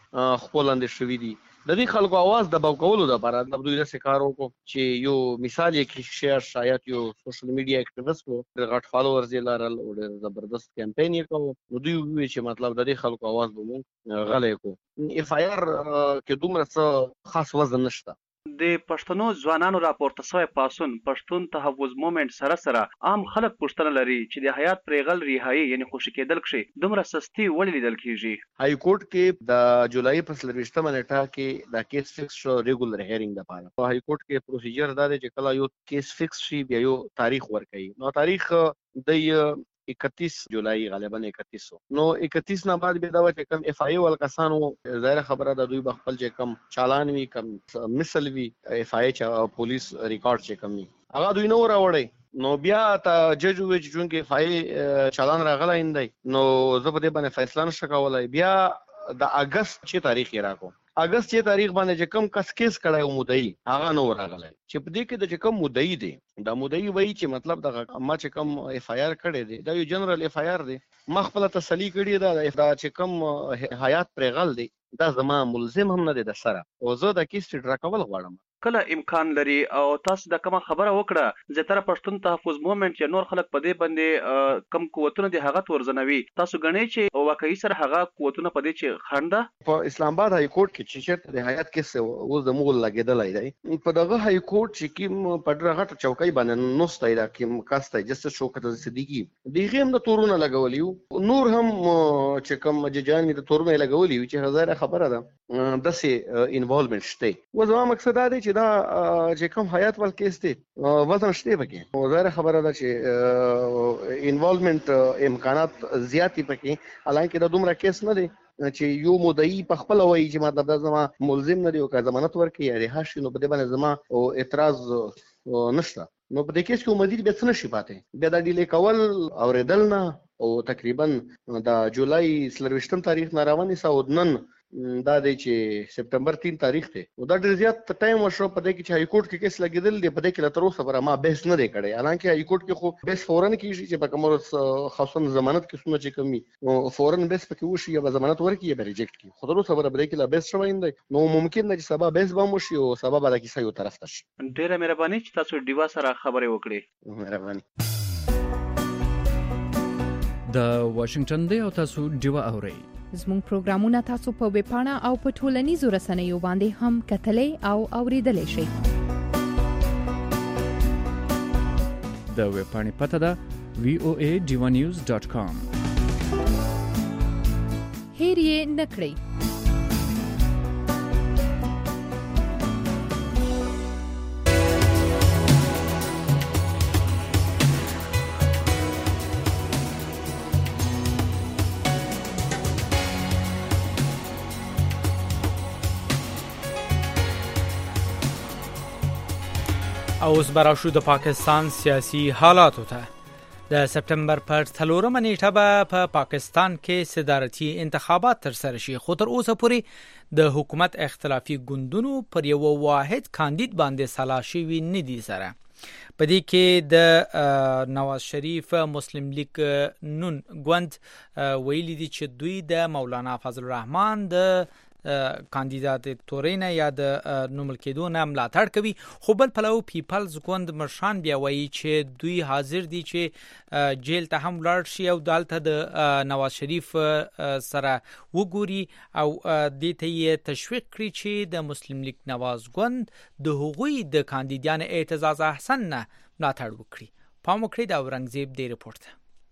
Speaker 13: خپلند شوی دي د دې خلکو आवाज د باکولو لپاره د دوی د کارو کو چې یو مثال یې کې شیر شاید یو سوشل میډیا اکټیویسټ وو د غټ فالوورز یې لرل او د زبردست کمپاین یې کوو. نو دوی وی چې مطلب د دې خلکو आवाज به مونږ غلې کو. اف آی آر کې دومره څه خاص وزن نشته.
Speaker 12: د پښتنو ځوانانو راپورته شوی پاسون پښتون تحفظ مومنټ سره عام خلک پوښتنه لري چې د حیات پرغال رهایی یعنی خوشی کېدل کې دومره سستی ولې لیدل کیږي؟
Speaker 13: های کورټ کې د جولای په 23 نیټه کې د کیس فکس شو ریګولر هیرینګ لپاره. په های کورټ کې پروسیجر دا دی چې کله یو کیس فکس شي بیا یو تاریخ ورکړي. نو تاریخ د 31 جولای غالبا 31 نو 31 نه بعد به دا چې کم اف آی ول کسانو ظاهر خبره د دوی بخپل چې کم چالان وی کم مثل وی اف آی چې پولیس ریکارډ چې کم هغه دوی نو راوړی. نو بیا ته جج وی چې اف آی چالان راغلی اندای نو زه په دې باندې فیصله نشه کولای. بیا د اگست چې تاریخ یې راکو اگست چې تاریخ باندې چې کم کس کیس کړای مدعی هغه نو راغلی چې په دې کې د چې کم مدعی دی دا مدعی وایي چې مطلب د ما چې کم اف آی آر کړی دی دا یو جنرال اف آی آر دی. ما خپل تسلی کړی دا چې کم حیات پرغال دی دا زما ملزم هم نه دی د سره او زه د کیس ډرا کول غواړم.
Speaker 12: کله امکان لري او تاسو د کومه خبره وکړه زیاتره پښتون تحفظ مومنټ یا نور خلک په دې باندې کم قوتونه دي هغه تورزنوي تاسو غنئ چې واقعي سره هغه قوتونه په دې چې خنده
Speaker 13: په اسلام آباد های کورټ کې چې چیرته د حیات کې اوس د مغول لګیدلای دی په دغه های کورټ چې کوم په دغه چوکۍ باندې نوستای دا کوم کاسته جسته شوکت صدیقی دغه هم د تورونه لګولیو نور هم چې کوم ججان د تورونه لګولیو چې هزاره خبره ده دسه انوالومنت شته. و زما مقصد دا چې دا چې کوم حیات ول کیس دی وزن شته پکې او ظاهر خبره ده چې انوالومنت امکانات زیاتی پکې حالانکه دا دومره کیس نه دی چې یو مدعی په خپل وایي چې مطلب دا زما ملزم نه دی او که ضمانت ورکړي یا رها شي نو په دې باندې زما او اعتراض نشته. نو په دې کیس کې مدیر به څه نشي پاتې بیا دا ډیلې کول اوریدل نه او تقریبا د جولای 23 تاریخ نه روانې سو نن دا دی چې سپتمبر 3 تاریخ دی او دا ډیر زیات ټایم وشو په دې کې چې های کورټ کې کیس لګیدل دی په دې کې تر اوسه پر ما بحث نه دی کړی حالانکه های کورټ کې خو بحث فورن کیږي چې په کومه خاصه ضمانت کې څونه چې کمی او فورن بحث پکې وشي یا ضمانت ورکړي یا ریجکټ کړي خو تر اوسه پر دې کې لا بحث شوی نه نو ممکن نه چې سبا بحث به مو شي او سبا به کیسه یو طرف ته شي.
Speaker 12: ډیره مهرباني چې تاسو ډیوا سره خبرې وکړي.
Speaker 13: مهرباني.
Speaker 8: د واشنگټن دی او تاسو ډیوا اورئ.
Speaker 6: زموږ پروګرامونه تاسو په ویب پاڼه او په ټولنیزو رسنیو باندې هم کتلای او اوریدلای شئ.
Speaker 8: د ویب پاڼې پته ده voadivanews.com.
Speaker 6: هیر یې نکړئ.
Speaker 1: اوس براشو د پاکستان سیاسي حالاتو ته. د سپتمبر پر 3 نیټه به په پاکستان کې صدارتي انتخابات ترسره شي، خو تر اوسه پورې د حکومت اختلافي ګوندونو پر یو واحد کاندید باندې سلا شوي نه دي سره. په دې کې د نواز شریف مسلم لیگ نون ګوند ویلي دي چې دوی د مولانا فضل الرحمن د کاندیداتورینه یا د نومل کېدو نه ملاتړ کوي، خو بل پلو پیپلز ګوند مشران بیا وایي چې دوی حاضر دي چې جیل ته هم لاړ شي او دالته د نواز شریف سره وګوري او دې ته یې تشویق کړي چې د مسلم لیگ نواز ګوند د هغوی د کاندیدان اعتزاز احسن نه ملاتړ وکړي. پام وکړئ د اورنګزیب دی رپورټ.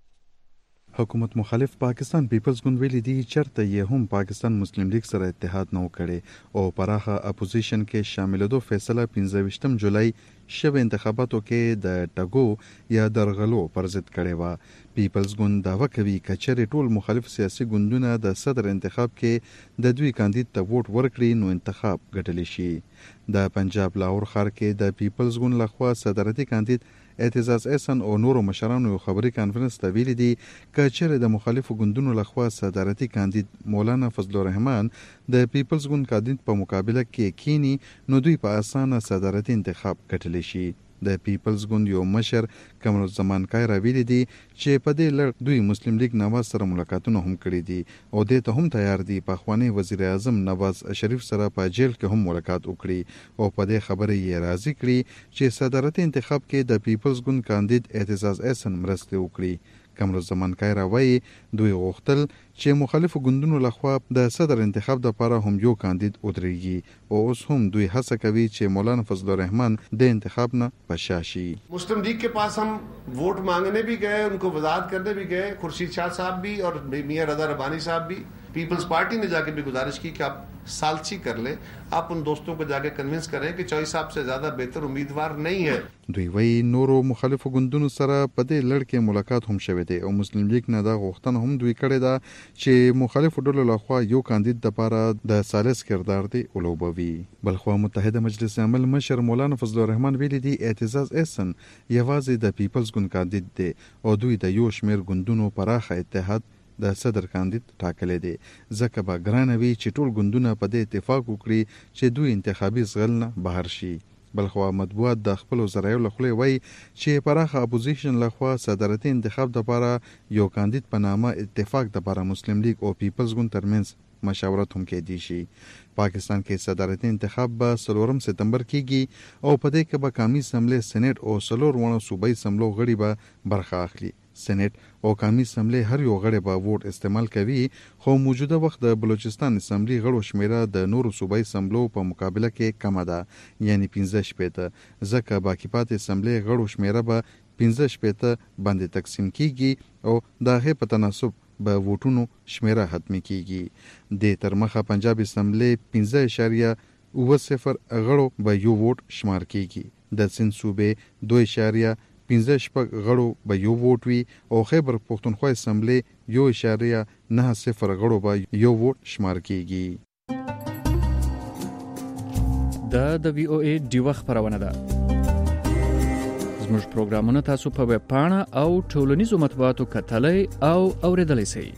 Speaker 14: حکومت مخالف پاکستان پیپلز ګوند ویلي دي چرته یې هم پاکستان مسلم لیگ سره اتحاد نه وکړي او پراخه اپوزیشن کې شاملېدو فیصله 15 جولای شوه انتخاباتو کې د ټاګو یا درغلو پر ضد کړې وه. پیپلز ګوند دعوه کوي کچېرې ټول مخالف سیاسي ګوندونه د صدر انتخاب کې د دوی کاندید ته ووټ ورکړي نو انتخاب ګټلی شي. د پنجاب لاهور ښار کې د پیپلز ګوند لخوا صدارتي کاندید اعتزاز احسن او نورو مشرانو یو خبري کانفرنس ته ویلي دي کچېرې د مخالفو ګوندونو لخوا صدارتي کاندید مولانا فضل الرحمن د پیپلز ګوند کاندید په مقابله کې کینی نو دوی په اسانه صدارتي انتخاب ګټلی شي. د پیپلز ګوند یو مشر قمرالزمان کای را ویلي دي چې په دې لړ دوی مسلم لیگ نواز سره ملاقاتونه هم کړي دي او دې ته هم تیار دي پخوانی وزیر اعظم نواز شریف سره په جیل کې هم ملاقات وکړي او په دې خبره یې راضي کړي چې صدارتي انتخاب کې د پیپلز ګوند کاندید اعتزاز احسن مرسته وکړي. قمرالزمان کای را وایي دوی غوښتل چې مخالفو ګوندونو لخوا د صدر انتخاب لپاره هم یو کاندید ودرېږي او اوس هم دوی هڅه کوي چې مولانا فضل الرحمن د انتخاب نه پشا شي.
Speaker 15: मुस्लिम लीग के पास हम वोट मांगने भी गए, उनको वजाहत करने भी गए, खुर्शीद शाह साहब भी और मियां रजा रब्बानी साहब भी. पीपल्स पार्टी ने जाके भी गुजारिश की कि आप सालची कर ले, आप उन दोस्तों को जाके कन्विंस करें कि चॉइस साहब से ज्यादा बेहतर उम्मीदवार नहीं है.
Speaker 14: دوی وایي نورو مخالفو ګوندونو سره په دې لړ کې ملاقات هم شوی دی او مسلم لیگ نه دا غوښتنه هم دوی کړې ده چې مخالفو ډلو لخوا یو کاندید لپاره د ثالث کردار دی ولوبوي. بلخوا متحده مجلس عمل مشر مولانا فضل الرحمن ویلي دي اعتزاز احسن یوازې د پیپلز ګوند کاندید دی او دوی د یو شمیر ګوندونو پراخه اتحاد د صدر کاندید ټاکلې دي ځکه به ګرانه وي چې ټول ګوندونه په دې اتفاق وکړي چې دوی انتخابي زغل نه بهر شي. بلخوا مطبوعات د خپلو ذرایعو له خولې وایي چې پراخه اپوزیشن لخوا صدارتي انتخاب لپاره یو کاندید په نامه اتفاق لپاره مسلم لیگ او پیپلز ګوند ترمنځ مشاورت هم کېدی شي. پاکستان کې صدارتي انتخاب به 4 سپتمبر کېږي او په دې کې به قومي اسمبلی سېنات او 4 صوبایي اسمبلو غړي به برخه اخلي. سېنات او قومي اسمبلی هر یو غړی به ووټ استعمال کوي خو موجوده وخت د بلوچستان اسمبلی غړو شمیره د نورو صوبایي اسمبلو په مقابله کې کمه ده یعنی 15 شپېته ځکه باقي پاتې اسمبلی غړو شمیره به 15 شپېته باندې تقسیم کیږي او د هغې په تناسب به ووټونو شمیره حتمی کیږي. د تر مخه پنجاب اسمبلی 15.0 غړو به یو ووټ شمار کیږي. د سند صوبې 2.15 غړو به یو ووټ وي او خیبر پښتونخوا اسمبلی 1.90 غړو به یو ووټ شمار کیږي.
Speaker 8: د وی او ای ډیوا خبرونه ده. زموږ پروګرامونه تاسو په ویب پاڼه او ټولنیزو مطبوعاتو کتلای او اوریدلای شئ.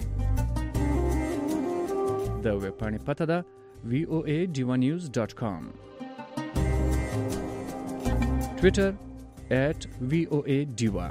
Speaker 8: د ویب پاڼې پته ده voadivanews.com. Twitter @VOA_Diva.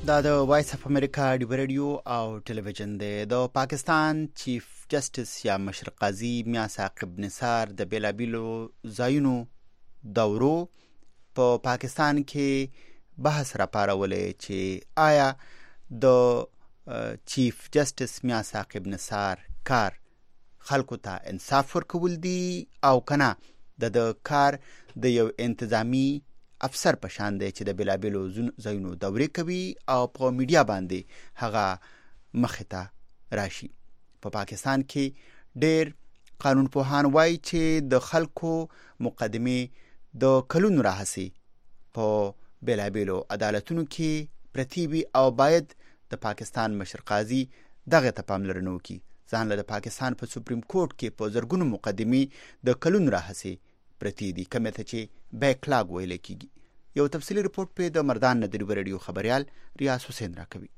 Speaker 2: دا د وایس اف امریکا ډیو رادیو او ټلویزیون دی. د پاکستان چیف جسټس یا مشر قاضي میا ثاقب نثار د بیلابیلو ځایونو دورو په پاکستان کې بحث راپارولې چې آیا د چیف جسټس میا ثاقب نثار کار خلکو ته انصاف ورکول دي او کنه د کار د یو انتظامی افسر په شان دی چې د بیلابیلو ځایونو دورې کوي او په میډیا باندې هغه مخې ته راشي. په پاکستان کې ډېر قانون پوهان وایي چې د خلکو مقدمې د کلونو راهیسې په بیلابیلو عدالتونو کې پرتې وي او باید د پاکستان مشر قاضي دغه ته پاملرنه وکړي. ځان له پاکستان په سپریم کورټ کې په زرګونو مقدمې د کلونو راهیسې پرتی دي کومه ته چې بیکلاګ ویل کیږي. یو تفصیلی رپورټ په د مردان ندری رادیو خبريال ریاض حسین راکوي.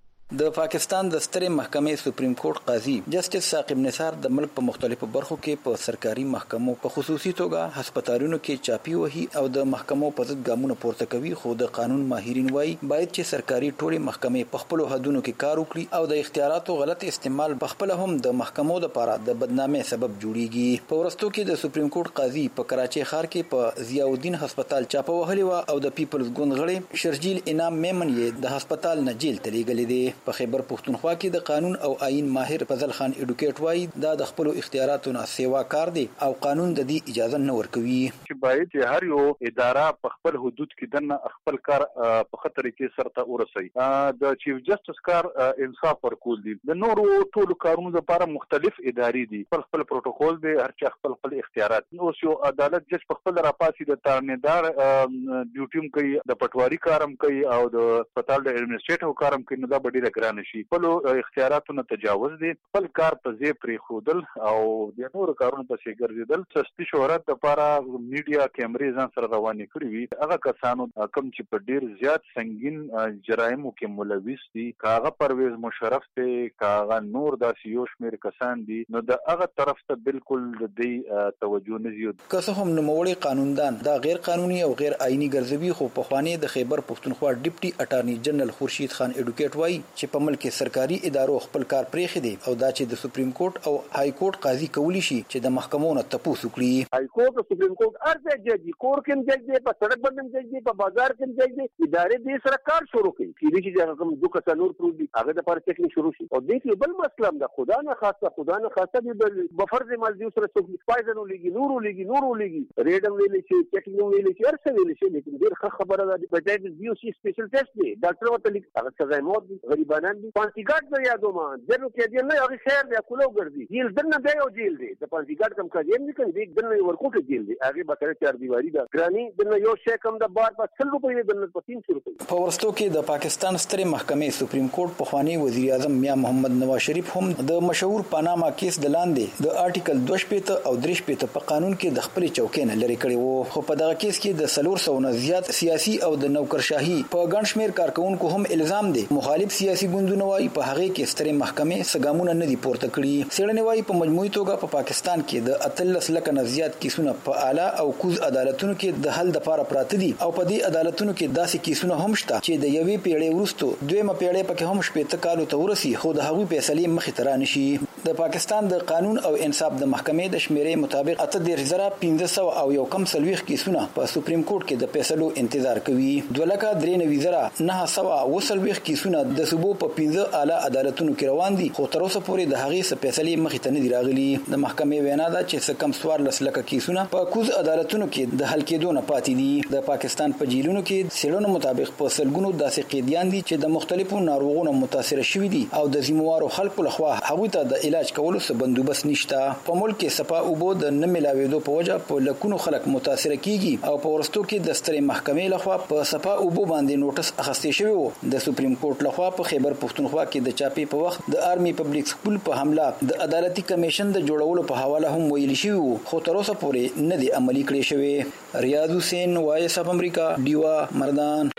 Speaker 16: د پاکستان د سترې محکمې سپریم کورټ قاضي جسټس ثاقب نثار د ملک په مختلفو برخو کې په سرکاري محکمو په خصوصي توګه هسپتالونو کې چاپی وهي او د محکمو په ضد ګامونه پورته کوي. خو د قانون ماهرین وایي باید چې سرکاري ټولې محکمې په خپل حدودو کې کار وکړي او د اختیاراتو غلط استعمال په خپل هم د محکمو لپاره د بدنامۍ سبب جوړیږي. په ورستو کې د سپریم کورټ قاضي په کراچي ښار کې په ضیاء الدین هسپتال چاپه وهلې و او د پیپلز ګوند غړي شرجیل انعام میمن یې د هسپتال نه جیل ته لیږلې دي. په خیبر پښتونخوا کې د قانون او آئین ماهر فضل خان اډوکیټ وایي دا د خپل اختیاراتو نه سیوا کار دی او قانون د دې اجازه نه ورکوي
Speaker 4: چې باید هر یو اداره په خپل حدود کې دنه خپل کار په خطر کې سرته ورسوي. د چیف جسټس کار انصاف ورکول دي. د نورو ټولو کارونو لپاره مختلف ادارې دي، خپل پروتوکول دی، هر چا خپل اختیارات. اوس یو عدالت جج په خپل راپاسي د تارنیدار ډیوټیم کوي، د پټواری کارم کوي او د هسپتال د ایڈمنسټریټیو کارم کوي، نو دا ډیره ګران شي. خپل اختیاراتو نه تجاوز دي، خپل کار په ځای پرې خودل او د نورو کارونو په څیر ګرځیدل. سستی شهرت لپاره میډیا کیمرې ځان سره روانې کړې وي. هغه کسانو کوم چې په ډیر زیات سنگین جرایمو کې ملوث دي، کاغه پرویز مشرف ته کاغه نور داسې یو شمېر کسان دي، نو د هغه طرف ته بالکل د دې توجه نه زیات.
Speaker 16: که څه هم نوموړي قانوندان دا غیر قانوني او غیر آئینی ګرځوي، خو په خوانی د خیبر پښتونخوا ډیپټي اټارنی جنرال خورشید خان اډوکیټ وایي چې په ملک سرکاري ادارو خپل کار پرېښی دی او دا چې د سپریم کورټ او های کورټ قاضي کولی شي چې د محکمو نه تپوس وکړي.
Speaker 17: های کورټ او سپریم کورټ هر ځای جج دي، کور کې هم جج دی، په سړک باندې جج دی، په بازار کې جج دی. ادارې دې سره کار شروع کړي چې چې کوم دوه کسان نور پروت دي هغه د لپاره ټیکنیک شروع شي. او دې کې بل مسله ده، خدا نه خاصه دې بفرض مالدیو سره څوک پایزن ولګي ریډم ویلې شي، چیکنګ ویلې شي، هر څه ویلې شي. لیکن ډېر ښه خبره ده په دې کې بیو سی سپیشل ټیسټ دی، ډاکټر ورته لیکي هغه سزا موت دي، غریبانان دي. پانسیګاټ د یادوما جنو کې دی نه هغه خیر دی کولو ګرځي جیل دنه دی او جیل دی. د پانسیګاټ کم کاږي نه کوي دنه ورکوټ جیل دی، هغه به تر 4 دیواری دا ګرانی دنه یو شی کم د بار په 100 روپۍ دنه په 300 روپۍ.
Speaker 16: په ورستو کې د پاکستان سترې محکمې سپریم کورټ په خوانی وزیر اعظم میا محمد نواز شریف هم د مشهور پاناما کیس د لاندې د آرټیکل 2 او 3 په قانون کې د خپل چوکۍ نه لري کړی وو. خو په دغه کیس کې د 400 نه زیات سیاسي او د نوکرشاهي په ګڼ شمیر کارکونکو هم الزام دي. مخالف سیاسي ګوندونه وايي په هغه کې سترې محکمې سګامونه نه دي پورته کړي. څېړنې وايي په مجموعي توګه په پاکستان کې د 13 لک نه زیات کیسونه په اعلی او کوز عدالتونو کې د حل لپاره پراته دي او په دې عدالتونو کې داسې کیسونه هم شته چې د یوې پیړۍ وروسته دویمه پیړۍ پکې هم شپېته کالو ته ورسي خو د هغوی فیصلې مخې ته رانشي. د پاکستان د قانون او انصاف د محکمې د شمیرې مطابق 83,500 او یو کم 40 کیسونه په سپریم کورټ کې د فیصلو انتظار کوي. 2,93,920 کیسونه د صوبو په 15 اعلی عدالتونو کې روان دي خو تر اوسه پورې د هغې څه فیصلې مخې ته نه دي راغلي. د محکمې وینا ده چې څه کم 14 لک کیسونه په کوز عدالتونو کې د حل کېدو نه پاتې دي. د پاکستان په جیلونو کې څېړنو مطابق په سلګونو داسې قیدیان دي چې د مختلفو ناروغونو متاثر شوي دي او د ذمہوارو خلکو لخوا هغوی ته د علاج کولو څه بندوبست نشته. په ملک کې سپا اوبو د نه ملاوېدو په وجه په لکونو خلک متاثر کیږي او په ورستو کې د سترې محکمې لخوا په سپا اوبو باندې نوټس اخیستل شوی وو. د سپریم کورټ لخوا په خیبر پښتونخوا کې د چاپی په وخت د آرمی پبلک سکول په حمله د عدالتي کمیشن د جوړولو په حواله هم ویل شوی وو خو تر اوسه پورې نه دی عملي کړی شوی. ریاض حسین، وایس اف امریکا، ډیوا، مردان.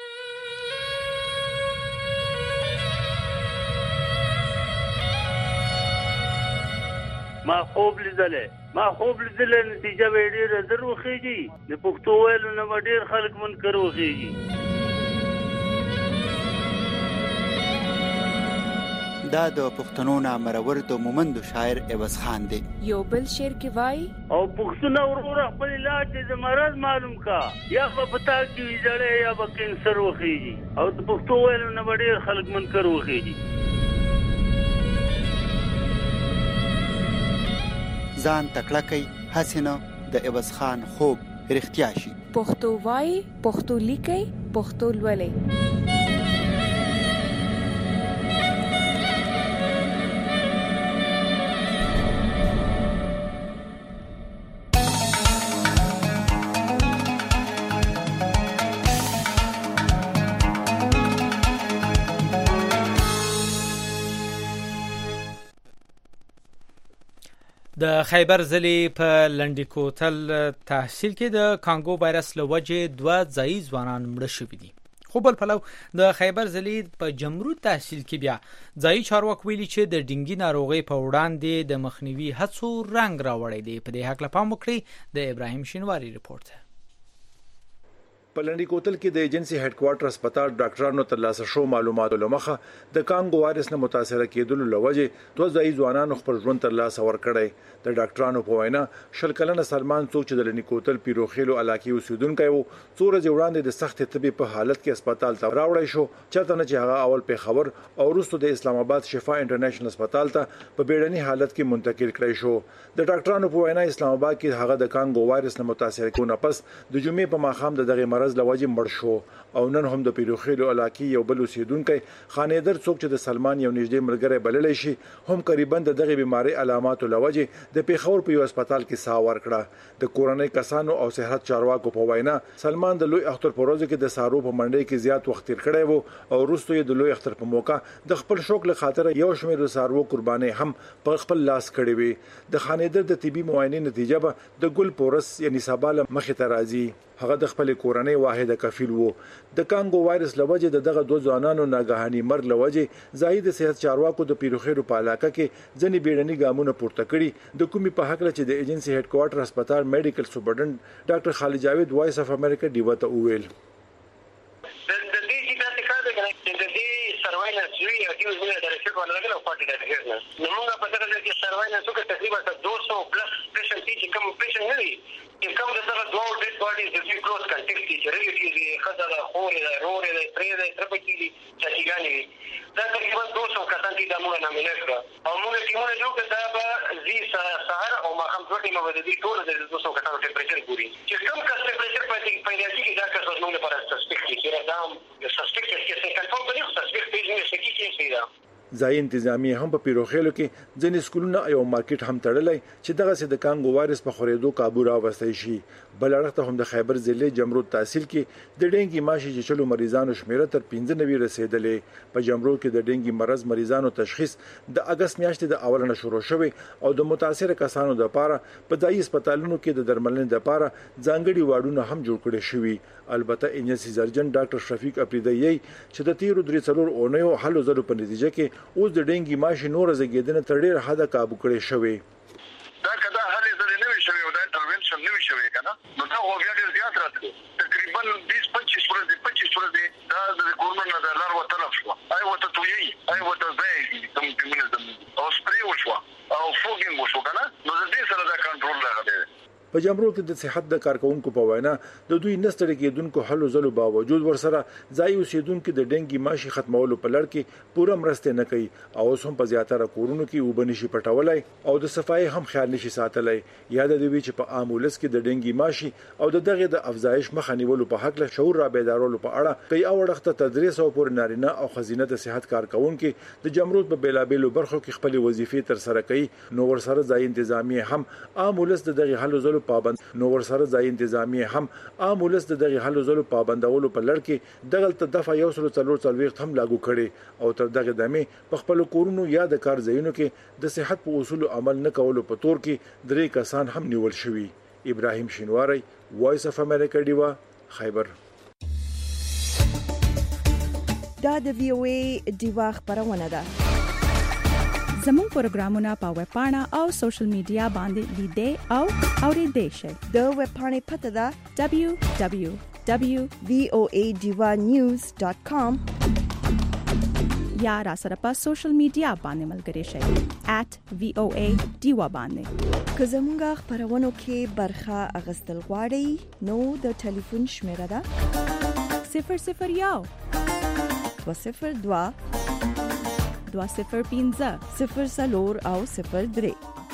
Speaker 18: ما خوب لیدلې نتیجه به ډېره زر وخیږي. د پښتو ویلو نه به ډېر خلک منکر وخیږي.
Speaker 2: دا د پښتنو نامرور د مومند شاعر عوض خان دی.
Speaker 19: یو بل شعر کې وای
Speaker 18: او پښتون ورور خپل علاج د مرض معلوم کا یا په پتا کې جړې یا په کینسر وخیږي او د پښتو ویل نه وړي خلک منکر وخیږي.
Speaker 2: ځان تکړه کوي حسینه د عوض خان خوب رښتیا شي.
Speaker 19: پښتو وای پښتو لیکي پښتو لولي.
Speaker 1: د خیبر ضلع په لنډی کوتل تحصیل کې د کانګو وایرس له وجې 2 ځایي ځوانان مړه شوي دي. خو بل پلو د خیبر ضلع په جمرود تحصیل کې بیا ځایي چارواکي ویلي چې د ډینګي ناروغي په وړاندې د مخنیوي هڅو رنګ راوړی دی. په دې حق لپاره وکړي د ابراهیم شینواری رپورت.
Speaker 20: په لنډی کوتل کې د ایجنسی هډ کوارټر هسپتال ډاکټرانو ترلاسه شو معلوماتو لمخه د کانګو وایرس نه متاثر کېدلو لوجه 2 ځایي ځوانانو خپل ژوند ترلاسه ورکړی. د ډاکټرانو په وینا شل کلنه سلمان څوک چې د لنډی کوتل پیروخیلو علاقې اوسیدونکی وو څو ورځې وړاندې د سخت طبي په حالت کې هسپتال ته راوړی شو چېرته نه چې هغه اول په خبر او وروسته د اسلام آباد شفا انټرنیشنل هسپتال ته په بیړني حالت کې منتقل کړی شو. د ډاکټرانو په وینا اسلام آباد کې هغه د کانګو وایرس نه متاثر کېونه پس د جمعې په ماښام د دغه مرض لوجه مړ شو او نن هم د پیروخیلو علاقې یو بل اوسیدونکی خانیدر څوک چې د سلمان یو نږدې ملګری بللی شي هم قریبا د دغه بیماری علاماتو لوجه د پیښور په یو هسپتال کې ساه ورکړه. د کورنۍ کسانو او صحت چارواکو په وینا سلمان د لوی اختر په ورځ کې د سارو په منډي کې زیات وخت تیر کړی وو او وروسته یې د لوی اختر په موقع د خپل شوق له خاطر یو شمېر د سارو قرباني هم په خپل لاس کړی وي. د خانیدر د طبي معاینې نتیجه به د ګل پورس یعنی سباله مخې ته راځي. هغه د خپل کورنۍ واحده کفیل وو. د کانګو وایرس لوجه دغه 2 ځوانانو ناګهاني مرګ لوجه زاید صحت چارواکو د پیروخیرو په علاقه کې ځنی بیړني ګامونه پورته کړي. د کومي په حق چې د ایجنسی هډ کوارټر هسپتال میډیکل سپرډنټ ډاکټر خالد جاوید وایس اف امریکا ډیو ته وویل
Speaker 21: د دې چې تاسو کار کوي د دې سروایلنس وی او د دې ډایرکټر ولګل او پارټي ډایرکټر نو موږ په دغه کې سروایلنس وکړو تقریبا 200 پلس پیشنټ چې کوم پیشنټ نه وي چې کوم دغه دوه ډیډ باډیز د دې کلوز کنټیکټ کې ریلیټیو دي خزه خورې ده رورې ده پرې ده ترپکې چې ګانې دا تقریبا 200 کسان چې د موږ نامینه کړ او موږ ټیمونه جوړ کړ دا به زی سهار او ماخام دوه ټیمه د دې ټول د 200 کسانو ټمپریچر ګوري چې کوم کس ټمپریچر پیدا کیږي دا کس موږ لپاره سسپیکټ چې راځم سسپیکټ چې څه کنفرم کړي سسپیکټ پیژنې شکی کې څه
Speaker 20: ځای انتظامی هم په پیروخیلو کې ځینې سکولونه او مارکیټ هم تړلای چې دغه سي د کانګو وایرس په خورېدو کابو راوستي شي. بل اړخته هم د خیبر ضلع جمرود تحصیل کې د ډینګي ماشي چې چلو مریضانو شمیره تر 95 رسیدلې. په جمرود کې د ډینګي مرض مریضانو تشخیص د اگست میاشتې د اولنه شروع شوی او د متاثر کسانو د لپاره په ځای هسپتالونو کې د درملنې لپاره ځانګړي واډونه هم جوړ کړي شوي. البته انجنسی سرجن ډاکټر شفیق اپریدی چې د تیرو 3 اونیو حل زرو په نتیجه کې اوس د ډینګي ماشي نور زګیدنه تر ډیر حد کابو کړي شوی.
Speaker 21: دا کدا حل زري نه وي شوی او دا انټرونشن نه وي شوی کنه نو دا هو بیا ډیر زیات راځي تقریبا 20-25 ورځې دا د ګورنمنت نه لار وته شو آی وته توي آی وته ځای کوم فيمينيزم او سپری وشو او فوګینګ وشو کنه نو د دې سره دا کنټرول راغلی.
Speaker 20: په جمرود کې د صحت د کارکونکو په وینا د دوی نستړي کېدونکو حل زلو باوجود ورسره ځای اوسیدونکو د ډینګي ماشي ختمولو په لړ کې پوره مرسته نه کوي او هم په زیاتره کورونو کې وبنشي پټولای او د صفای هم خیال نشي ساتلای. یاد دی چې په عامولس کې د ډینګي ماشي او دغه د افزایش مخه نیولو په حق له شعور را بیدارولو په اړه کوي او وړخته تدریس او پور نارینه او خزینه د صحت کارکونکو د جمرود په بیلابېلو برخو کې خپل وظیفې تر سره کوي. نو ورسره ځای انتظامی هم عامولس دغه حل زلو پابند نو ورسره ځای انتظامی هم عامولس دغه حل زلو پابندولو په لړ کې دغه دفعه یو سلو څلور هم لاګو کړي او تر دغه دمه په خپل کورونو یا د کار ځایونو کې د صحت په اصول عمل نه کولو په تور کې 3 کسان هم نیول شوي. ابراهیم شینواری وایس اف امریکا ډیوا خیبر.
Speaker 22: دا د وی او ای ډیوا خبرونه ده.
Speaker 6: زموږ پروګرامونه په ویب پاڼه او سوشل میډیا باندې لیدئ او اوریدئ شئ.
Speaker 22: د ویب پاڼې پته ده
Speaker 6: www.voadivanews.com
Speaker 22: یا را سره په سوشل میډیا باندې ملګري شئ @VOA ډیوا باندې. که زموږ خبرونو کې برخه اغستل غواړئ نو د ټلیفون شمیره ده
Speaker 6: 001
Speaker 22: 202 205 04 او 03.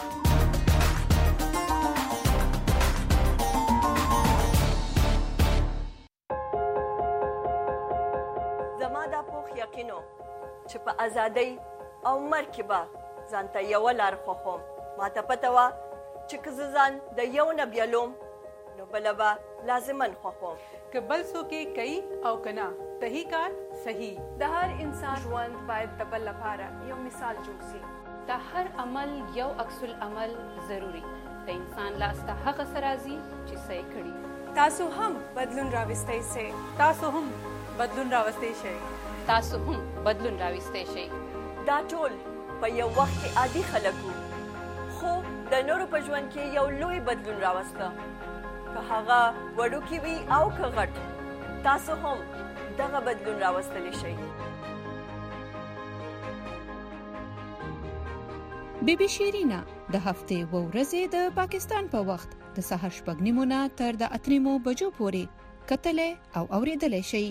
Speaker 3: زما دا پوخ یقینو چې په ازادۍ او مرګ کې به ځانته یو لار خوښوم. ما ته پته وه چې که زه ځان د یو نه بیلوم نو بله به لازماً خوښوم.
Speaker 5: که بل څوک یې کوي او که نه صحیح کار صحیح.
Speaker 23: د هر انسان ژوند باید د بل لپاره یو مثال جوړ شي.
Speaker 24: د هر عمل یو عکس العمل ضروری. د انسان لاس ته هغه څه راځي چې څه یې کړي.
Speaker 23: تاسو هم بدلون راوستی شئ.
Speaker 5: تاسو هم بدلون راوستی شئ.
Speaker 24: تاسو هم بدلون راوستی شئ.
Speaker 3: دا ټول په یو وخت کې عادي خلک وو خو د نورو په ژوند کې یو لوی بدلون راوسته. که هغه وړوکی وي او که غټ تاسو هم دغه بدلون راوستلی شئ.
Speaker 6: بیبي شیرینا د هفتې و ورځې د پاکستان په وخت د سهار 8:30 نه تر د 8:30 بجو پورې کتلې او اوریدلې شي.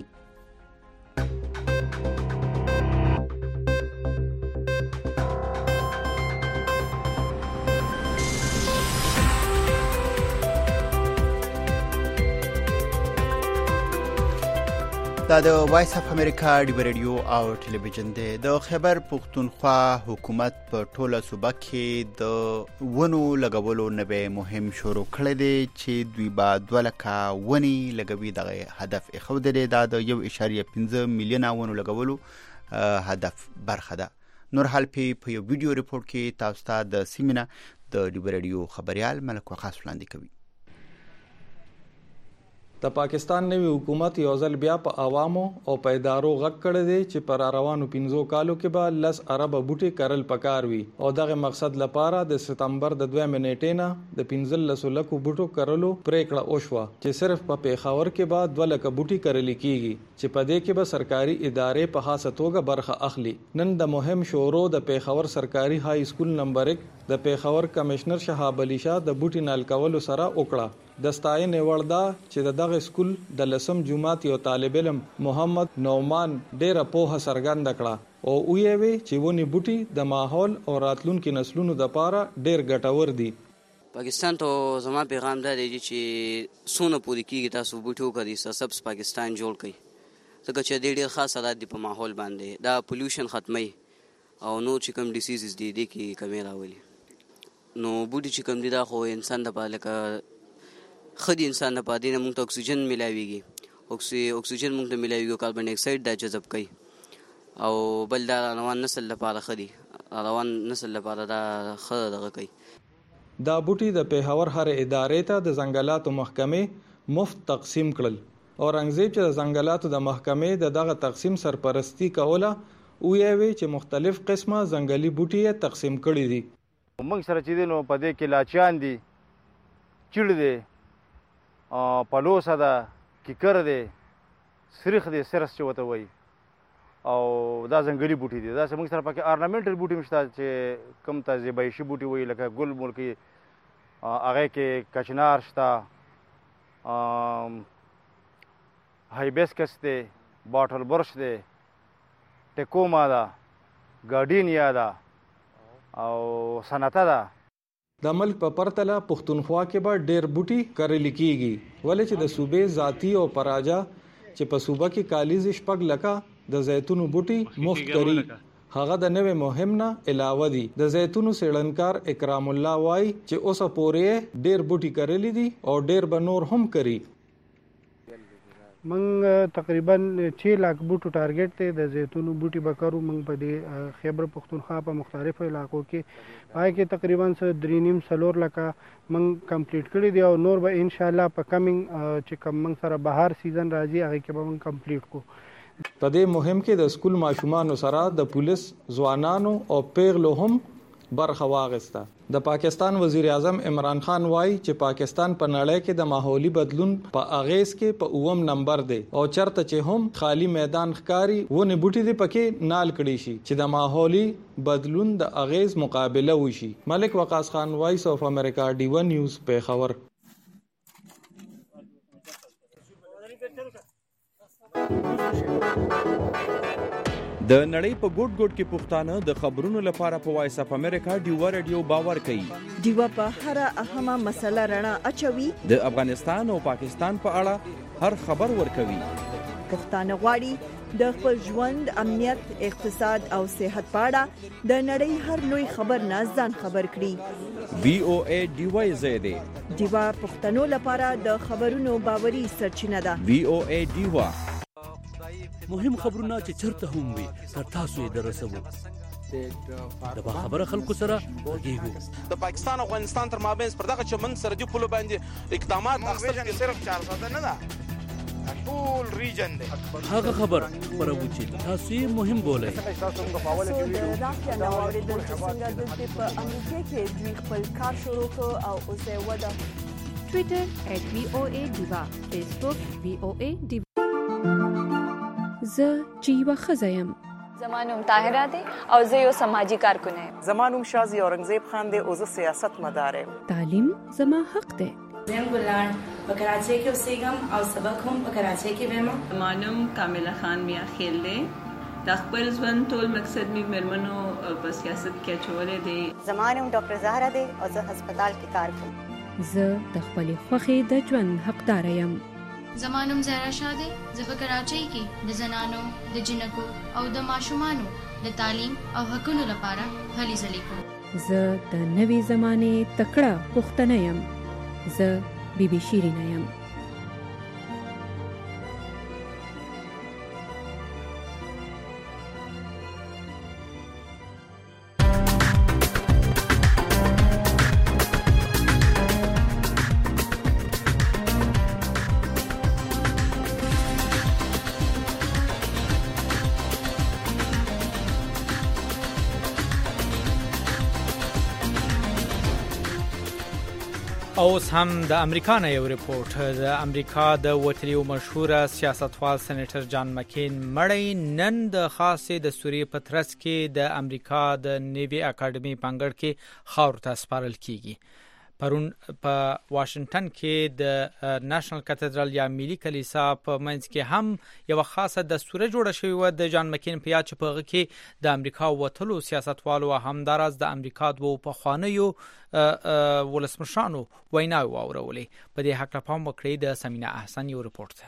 Speaker 2: دا د وایس اف امریکا ډیو ریډیو او ټلویزیون دی. د خیبر پختونخوا حکومت په ټوله صوبه کې د ونو لګولو نوې مهم شروع کړی دی چې دوی به 2 لکه ونې لګوي. دغه هدف ایښودلی دی. دا د 1.5 میلیونه ونو لګولو هدف برخه ده. نور حال په یو ویډیو ریپورت کې تاسو ته د سیمینه د ډیو ریډیو خبريال ملک وقاص وړاندې کوي.
Speaker 25: د پاکستان نوی حکومت یو ځل بیا په عوامو او په ادارو غږ کړی دی چې پر روانو 15 کالو کې به 10 ارب بوټي کرل پکار وي او دغه مقصد لپاره د سپتمبر د 2 نیټې نه د 15 لکو بوټو کرلو پریکړه وشوه چې صرف په پیښور کې به 2 لک بوټي کرل کیږي چې په دې کې به سرکاري ادارې په خاصه توګه برخه اخلي. نن د مهم شورو د پیښور سرکاري های سکول نمبر 1 د پیښور کمشنر شهاب علي شاه د بوټي نال کولو سره وکړه. د ستاینې وړ ده چې دغه سکول د لسم جمعات یو طالب علم محمد نومان ډېره پوهه څرګنده کړه او ویې چې ونې بوټي د ماحول او راتلونکو نسلونو لپاره ډېر ګټور دي.
Speaker 26: پاکستان ته زما پیغام دا دی چې سونه پوری کیږي تاسو بوټو کړئ سبز پاکستان جوړ کړئ ځکه چې ډېر خاص اثرات دي په ماحول باندې. دا پولیوشن ختمي او نو چې کوم ډیسیزز دي د کی کمی راولي. نو بوټي چې کوم دي دا خو انسان د پالکه خدي انسان د پادې نه موږ ته اکسیجن ملاويږي. اکسیجن موږ ته ملاويږي کاربن ډای اکساید دا جذب کوي او بل دا روان نسل لپاره خدي روان نسل لپاره دا خدای دغه کوي.
Speaker 25: دا بوټي د پیښور هر ادارې ته د ځنګلاتو محکمې مفت تقسیم کړل او رنګزیب چې د ځنګلاتو د محکمې دغه تقسیم سرپرستی کوله ویوي چې مختلف قسمه ځنګلي بوټي تقسیم کړي دي.
Speaker 27: موږ سره چې دینو په دې کې لاچان دي، چړ دي، پلوسه ده، کیکر دی، سریخ دی، سرس چې وته وایي او دا ځنګلي بوټي دي. دا موږ سره پکې ارنامنټل بوټي مشته چې کوم ته زیبایشي بوټي وایي لکه ګل ملکي هغه کې کچنار شته، هایبسکس دی، باټل برش دی، ټیکوما ده، ګارډینیا ده او سنته ده.
Speaker 25: د ملک په پرتله پښتونخوا کې به ډېر بوټي کرل کیږي ولې چې د صوبې ذاتی او پراجا چې په صوبه کې کالیز شپږ لکه د زیتونو بوټي مفت کړي. هغه د نوې مهم نه علاوه دي. د زیتونو سیړنکار اکرام الله وای چې اوسه پورې ډېر بوټي کرل دي او ډېر به نور هم کړي.
Speaker 28: من تقریبا 6 लाख بوټو ټارګټ ته د زیتونو بوټي بکرو من په دې خیبر پختونخوا په مختلفو علاقو کې پای کې تقریبا 3.5 لکه من کمپلیټ کړی دی او نور به ان شاء الله په کمینګ چې کوم من سره بهار سیزن راځي هغه کې به من کمپلیټ کو.
Speaker 25: په دې مهم کې د سکول ماشومان سره د پولیس ځوانانو او پیغلو هم برخه واغسته. د پاکستان وزیر اعظم عمران خان وایي چې پاکستان په نړۍ کې د ماحولي بدلون په اغیز کې په 9م نمبر دی او چرته چې هم خالی میدان ښکاری ونه بوټي دی پکې نال کړي شي چې د ماحولي بدلون د اغیز مقابله وشي. ملک وقاص خان، وایس اف امریکا، ډیو نیوز، پیښور.
Speaker 7: د نړۍ په ګوټ ګوټ کې پښتانه د خبرونو لپاره په وایس اف امریکا ډیو رادیو باور کوي.
Speaker 22: ډیو په هر اهمه مسله رڼا اچوي.
Speaker 7: د افغانستان او پاکستان په اړه هر خبر ورکوي.
Speaker 22: پښتانه غواړي د خپل ژوند، امنیت، اقتصاد او صحت په اړه د نړۍ هر لوی خبر نه ځان خبر کړي.
Speaker 7: VOA ډیو زیاده
Speaker 22: ډیو پښتنو لپاره د خبرونو باوري سرچینه ده.
Speaker 7: VOA ډیو
Speaker 9: مهم خبرونه چې چرته هم وي تر تاسو یې درسوو. د باخبره خلکو سره غږیږو.
Speaker 10: د پاکستان او افغانستان تر مابین پر دغه چمن سرحدي پولو باندې اقدامات اخیستل کې صرف 400 نه ده، ټول ریجن دی.
Speaker 9: هغه خبر خبرو چې تاسو یې مهم بولئ.
Speaker 3: د رافیا نو اوریدل چې څنګه د په امریکا کې دوی خپل کار شروع کړ او اوس یې وده.
Speaker 6: ټوئیټر @VOA ډیوا، فیسبوک VOA ډیوا. زه چې یوه ښځه یم.
Speaker 3: زما نوم طاهره دی او زه یو سماجي کارکن یم.
Speaker 11: زما نوم شازي اورنګزیب خان دی او زه سیاست مدار یم.
Speaker 6: تعلیم زما حق دی.
Speaker 12: زه ګلان په کراچۍ کې اوسېږم او سبق هم په کراچۍ کې وایم.
Speaker 13: زما نوم کامله خان میا خیل دی. د خپل ژوند ټول مقصد می مرمنو په سیاست کې اچولې دی.
Speaker 14: زما نوم ډاکټر زهرا دی او زه هسپتال کې کار کوم.
Speaker 6: زه د خپلې خوښې د ژوند حقدار یم.
Speaker 15: زما نوم زهرا شاه دی. زه په کراچۍ کې د زنانو، د جنکو او د ماشومانو د تعلیم او حقوقو لپاره هلې ځلې کوم.
Speaker 6: زه د نوې زمانې تکړه پښتنه یم. زه بیبي شیرینه یم.
Speaker 1: اوس هم د امریکا نه یو ریپورت. د امریکا د وتلیو مشهوره سیاستوال سېنیټر جان مکین مړی نن د خاصې د سوریې په ترڅ کې د امریکا د نیوي اکاډمي پنګړ کې خاور ته سپارل کیږي. پرون په واشنگټن کې د نېشنل کاتدرال یا ملي کلیسا په منځ کې هم یو خاصه دستور جوړ شوی و د جان مکین په یاد چې په هغه کې د امریکا وتلو سیاستوالو همدارس د امریکا د پخوانیو ولسمشرانو ویناوي واورولې. په دې حق پام وکړئ. د سمینه احسن یو ریپورت.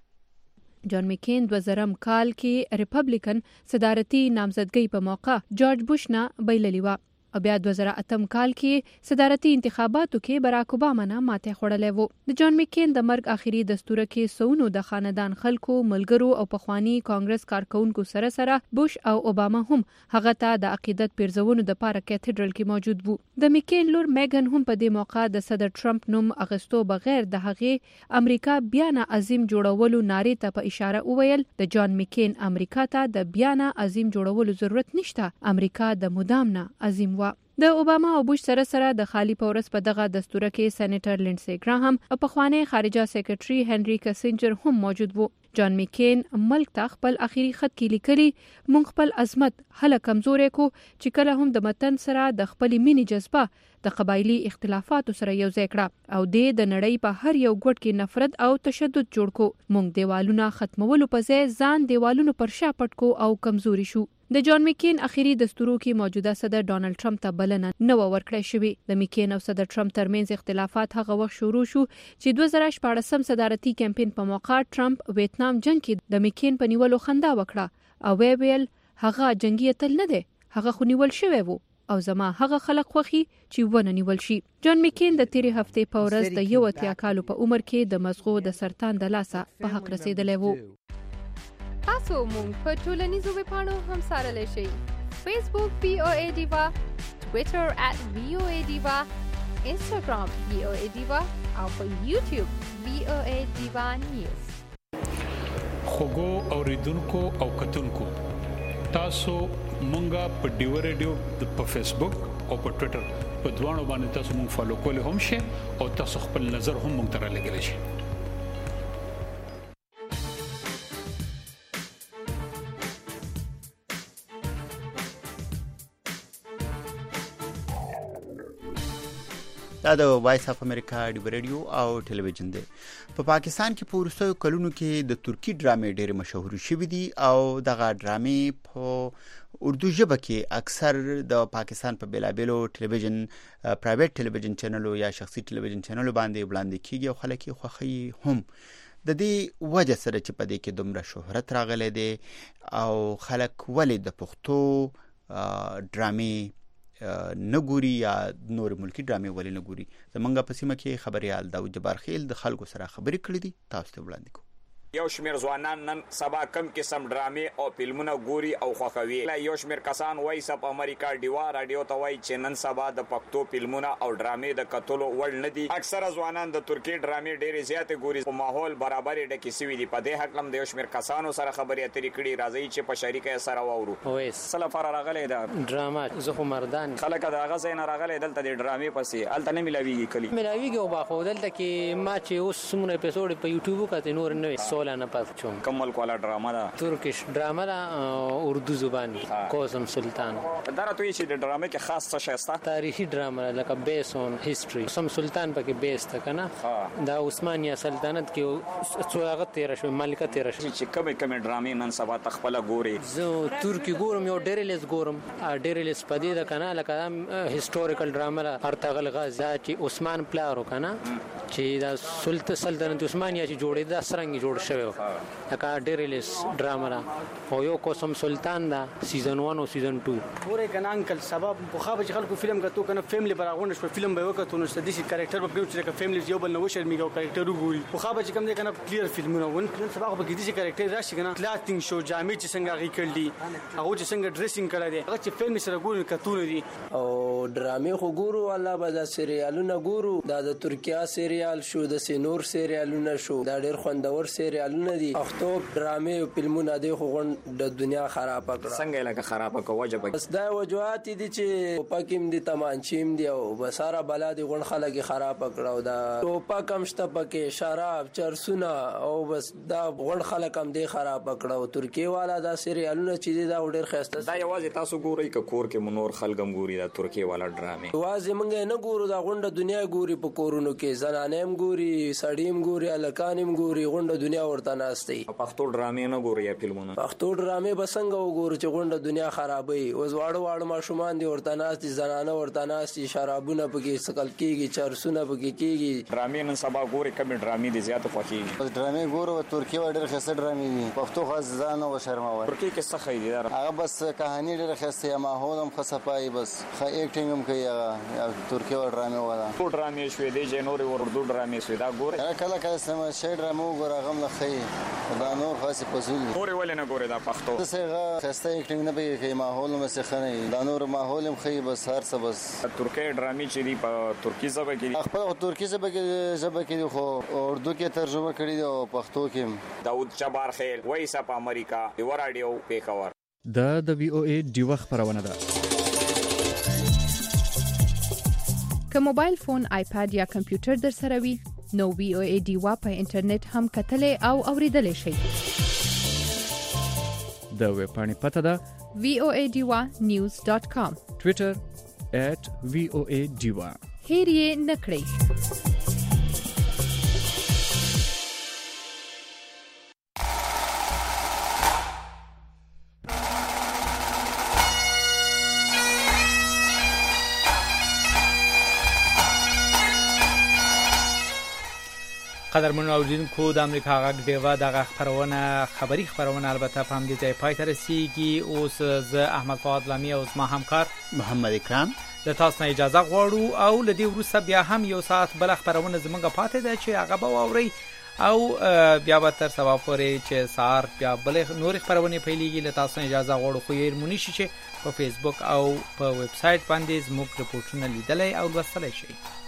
Speaker 6: جان مکین 2000 کال کې ریپبلیکن صدارتي نامزدګۍ په موقع جورج بوش نه بایللی و. او بیا 2008 کال کې صدارتي انتخاباتو کې باراک اوباما نه ماته خوړلې وو. د جان مکین د مرګ اخیری دستور کې سونو د خاندان خلکو، ملګرو او پخوانی کانګرس کارکونکو سره سره بوش او اوباما هم هغه ته د عقیدت پیرزونو د پاره کیتدرل کې موجود وو. د مکین لور میګن هم په دې موقع د صدر ټرمپ نوم اغستو بغیر د هغه امریکا بیان عظیم جوړولو نارې ته په اشاره وویل. د جان مکین امریکا ته د بیان عظیم جوړولو ضرورت نشته. امریکا د مدام نه عظیم و. د اوباما او بوش سره سره د خالی پورس په دغه دستور کې سېنیټر لینډسي ګراهام او پخوانی خارجه سیکریټري هنري کسنجر هم موجود وو. جان مکین ملک ته خپل اخیری خط کې لیکلي، مونږ خپل عظمت هله کمزورې کو چې کله هم د متن سره د خپل مینې جذبه د قبایلی اختلافاتو سره یو ځای کړه او د نړۍ په هر یو ګوټ کې نفرت او تشدد جوړ کو. مونږ دیوالونه ختمولو په ځای ځان دیوالونو پر شا پټ کو او کمزوري شو. د جان مکین اخیری دستورو کې موجوده صدر ډانلډ ټرمپ ته بلنه نه ورکړې شوې. د مکین او صدر ټرمپ ترمنځ اختلافات هغه وخت شروع شو چې 2014 صدارتي کمپاین په موقع ټرمپ ویتنام جنگ کې د مکین په نیولو خندا وکړه او ویل هغه جنگي اتل نه دی، هغه خو نیول شوی وو او زما هغه خلک خوخي چې ونه نیول شي. جان مکین د تیری هفته په ورځ د 80 کالو په عمر کې د مزغو د سرطان د لاسه په حق رسیدلی وو.
Speaker 23: تاسو مونږ په ټولنیزو ویبپاڼو هم سارلی شئ. فیسبوک VOA ډیوا، ټویټر @VOA ډیوا، انسټاګرام VOA ډیوا او په یوټیوب VOA ډیوا نیوز.
Speaker 29: خوږو اوریدونکو او کتونکو، تاسو
Speaker 4: مونږه په ډیو ریډیو په فیسبوک او په ټوئیټر په دوانو باندې تاسو مونږ فالو کولای هم شئ او تاسو خپل نظر هم مونږ ته رالیږلی شئ.
Speaker 2: دا د وایس اف امریکا ډیو ریډیو او ټلویزیون دی. په پاکستان کې په وروستیو کلونو کې د ترکی ډرامې ډېرې مشهورې شوې دي او دغه ډرامې په اردو ژبه کې اکثر د پاکستان په بیلابیلو ټلویزیون پرایویټ ټلویزیون چینلو یا شخصي ټلویزیون چینلو باندې وړاندې کیږي او خلک یې خوښوي هم. د دې وجه سره چې په دې کې دومره شهرت راغلی دی او خلک ولې د پښتو ډرامې نه ګوري یا نور ملکی ډرامې ولې نه ګوري. زمونږ په سیمه کې خبريال داود جبار خیل د خلکو سره خبرې کړې دي، تاسو ته وړاندې کوم.
Speaker 8: یو شمیر ځوانان نن سبا کم قسم ډرامې او فلمونه ګوري او خوښوي. یو شمیر کسان وایي سپ امریکا ډیوا رادیو ته وایي چې نن سبا د پښتو فلمونه او ډرامې د کتلو وړ نه دي. اکثره ځوانان د ترکی ډرامې ډېرې زیاتې ګوري. په ماحول برابرې ډکې سوي دي. په دې حق لم د یو شمیر کسانو سره خبرې اترې کړي. راځي چې په شریکه سره واورو.
Speaker 16: وایس سره فار راغلي دا ډراما زه خو مردان
Speaker 8: خلک دا هغه ځای نه راغلي دلته د ډرامې پسې الته نه ملاويږي کلی
Speaker 16: ملاويږي او باخو دلته کې ما چې اوس څومره اپیزود په یوټیوب کې نور نه 16 نه پات چوم
Speaker 8: کوم ملک والا ډراما ده
Speaker 16: ترکیش ډراما ده اردو زبان کوسم سلطان
Speaker 8: دا راته چې د ډرامې کې خاص څه شسته
Speaker 16: تاریخي ډراما لکه بیس اون هیستوري سم سلطان پکې بیس تا کنه دا عثمانیه سلطنت کې څوغه 13 شو ملکه 13 شو
Speaker 8: چې کومه ډرامې نن سبا تخپل ګوري
Speaker 16: زه ترکی ګورم یو ډیرلیس ګورم ډیرلیس پدې دا کنه لکه هیستوریکل ډراما ارتغل غازی چې عثمان پلارو کنه چې دا سلطنت عثمانیه چې جوړې دا سرنګ جوړ شوی لکه ډیرلیس ډراما او یو کوسم سلطان دا سیزن 1 او سیزن 2
Speaker 17: ګوره کنه انکل سبب په خابه خلکو فلم غتو کنه فیملی براغون شو فلم به وکړو نو ستدي شي کریکټر په پیوچ لکه فیملی یو بل نو شرمېږي کریکټر وګوري په خابه چې کوم دی کنه کلیر فلمونه ون فلم سبا په کې دي کریکټر راشي کنه کلاثینګ شو جامې چې څنګه غي کړلی هغه چې څنګه ډریسینګ کړی دی هغه چې فلم سره ګوري کتون دي
Speaker 16: او ډرامې خو ګورو الله به سریالونه ګورو دا د ترکیه سریال شو د سینور سریالونه شو دا ډېر خوندور سریالونه دي اختو ډرامې او فلمونه دي خو د دنیا خراب کړه
Speaker 8: څنګه لکه خراب کوجه
Speaker 16: بس دا وجوهات دي چې پکیم دي تمانچیم دي او بساره بلا دي غون خلک خراب کړه او دا ټوپا کم شته پکې شراب چرسونه او بس دا غون خلک هم دي خراب کړه او ترکیه والا دا سریالونه چې دا ډېر خسته
Speaker 8: دا یوازې تاسو ګورئ ک کور کې منور خلګم ګوري دا ترکیه والا ډرامې
Speaker 16: یوازې موږ نه ګورو دا غونډه دنیا ګوري په کورونو کې زنانېم ګوري سړیم ګوري الکانیم ګوري غونډه دنیا ورته ناشتي
Speaker 8: پښتو ډرامې نه ګوري یا فلمونه
Speaker 16: پښتو ډرامې بسنګ وګورو چې غونډه دنیا خرابوي اوس واړو ماشومان دي ورته ناشتي زنانه ورته ناشتي شرابونه پکې سکل کېږي چرسونه پکې کېږي
Speaker 8: ډرامې نن سبا ګوري کومې ډرامې دي زیات خوښي
Speaker 27: ډرامې ګورو ترکیه ډېر خسته ډرامې دي پښتو خاص ځان او شرماوي
Speaker 8: ترکیه کې څه خېدي
Speaker 27: هغه بس کہانی ډېر خسته یا ماحول هم خصپای بس ښه اکټینګ هم کوي یا ترکیه ډرامې ولا
Speaker 8: ډرامې شوې دي جنوري اردو ډرامې شوې دا ګوري
Speaker 27: کله کله سم شي ډرامو ګور غم نه خي دا نور خاصه پسول
Speaker 8: ګوري ولې نه ګوري دا پښتو
Speaker 27: څنګه خسته اکټینګ نه به کوي ماحول هم څه خنه دا نور ماحول هم خي بس هر څه بس
Speaker 8: ترکیه ډرامې چې دی په ترکی ژبه کې
Speaker 27: خپل ترکی ژبه کې خو اردو کې ترجمه کړی دی او پښتو کې
Speaker 8: داود جبار خیل وایس اپ امریکا ډیو رادیو پیښور
Speaker 18: دا د وی او ای ډیو خبرونه ده
Speaker 23: که موبایل فون آیپاد یا کمپیوټر در سره وي نو وی او ای ډیوا په انټرنیټ هم کتلې او اوریدلې شي
Speaker 18: د ویب پاڼې پته ده
Speaker 23: voadiwa.news.com
Speaker 18: ټوئیټر @voadiwa
Speaker 23: هیر یې نکړئ
Speaker 1: قدرمن اوریدونکو د امریکا غږ ډیوا دغه خبري خبرونه البته په همدې ځای پای ته رسیږي اوس زه احمد فؤاد لامی او زما همکار
Speaker 2: محمد اکرام
Speaker 1: د تاسو نه اجازه غواړو او لدی وروسته بیا هم یو ساعت بل خبرونه زموږ پاتې ده چې هغه به واوري او بیا به تر سبا پورې چې سار بیا بل نور خبرونه پیلېږي له تاسو اجازه غواړو خو یې مونږ شي په فیسبوک او په ویب سټ باندې زموږ رپورټونه لیدلای او لوستلای شئ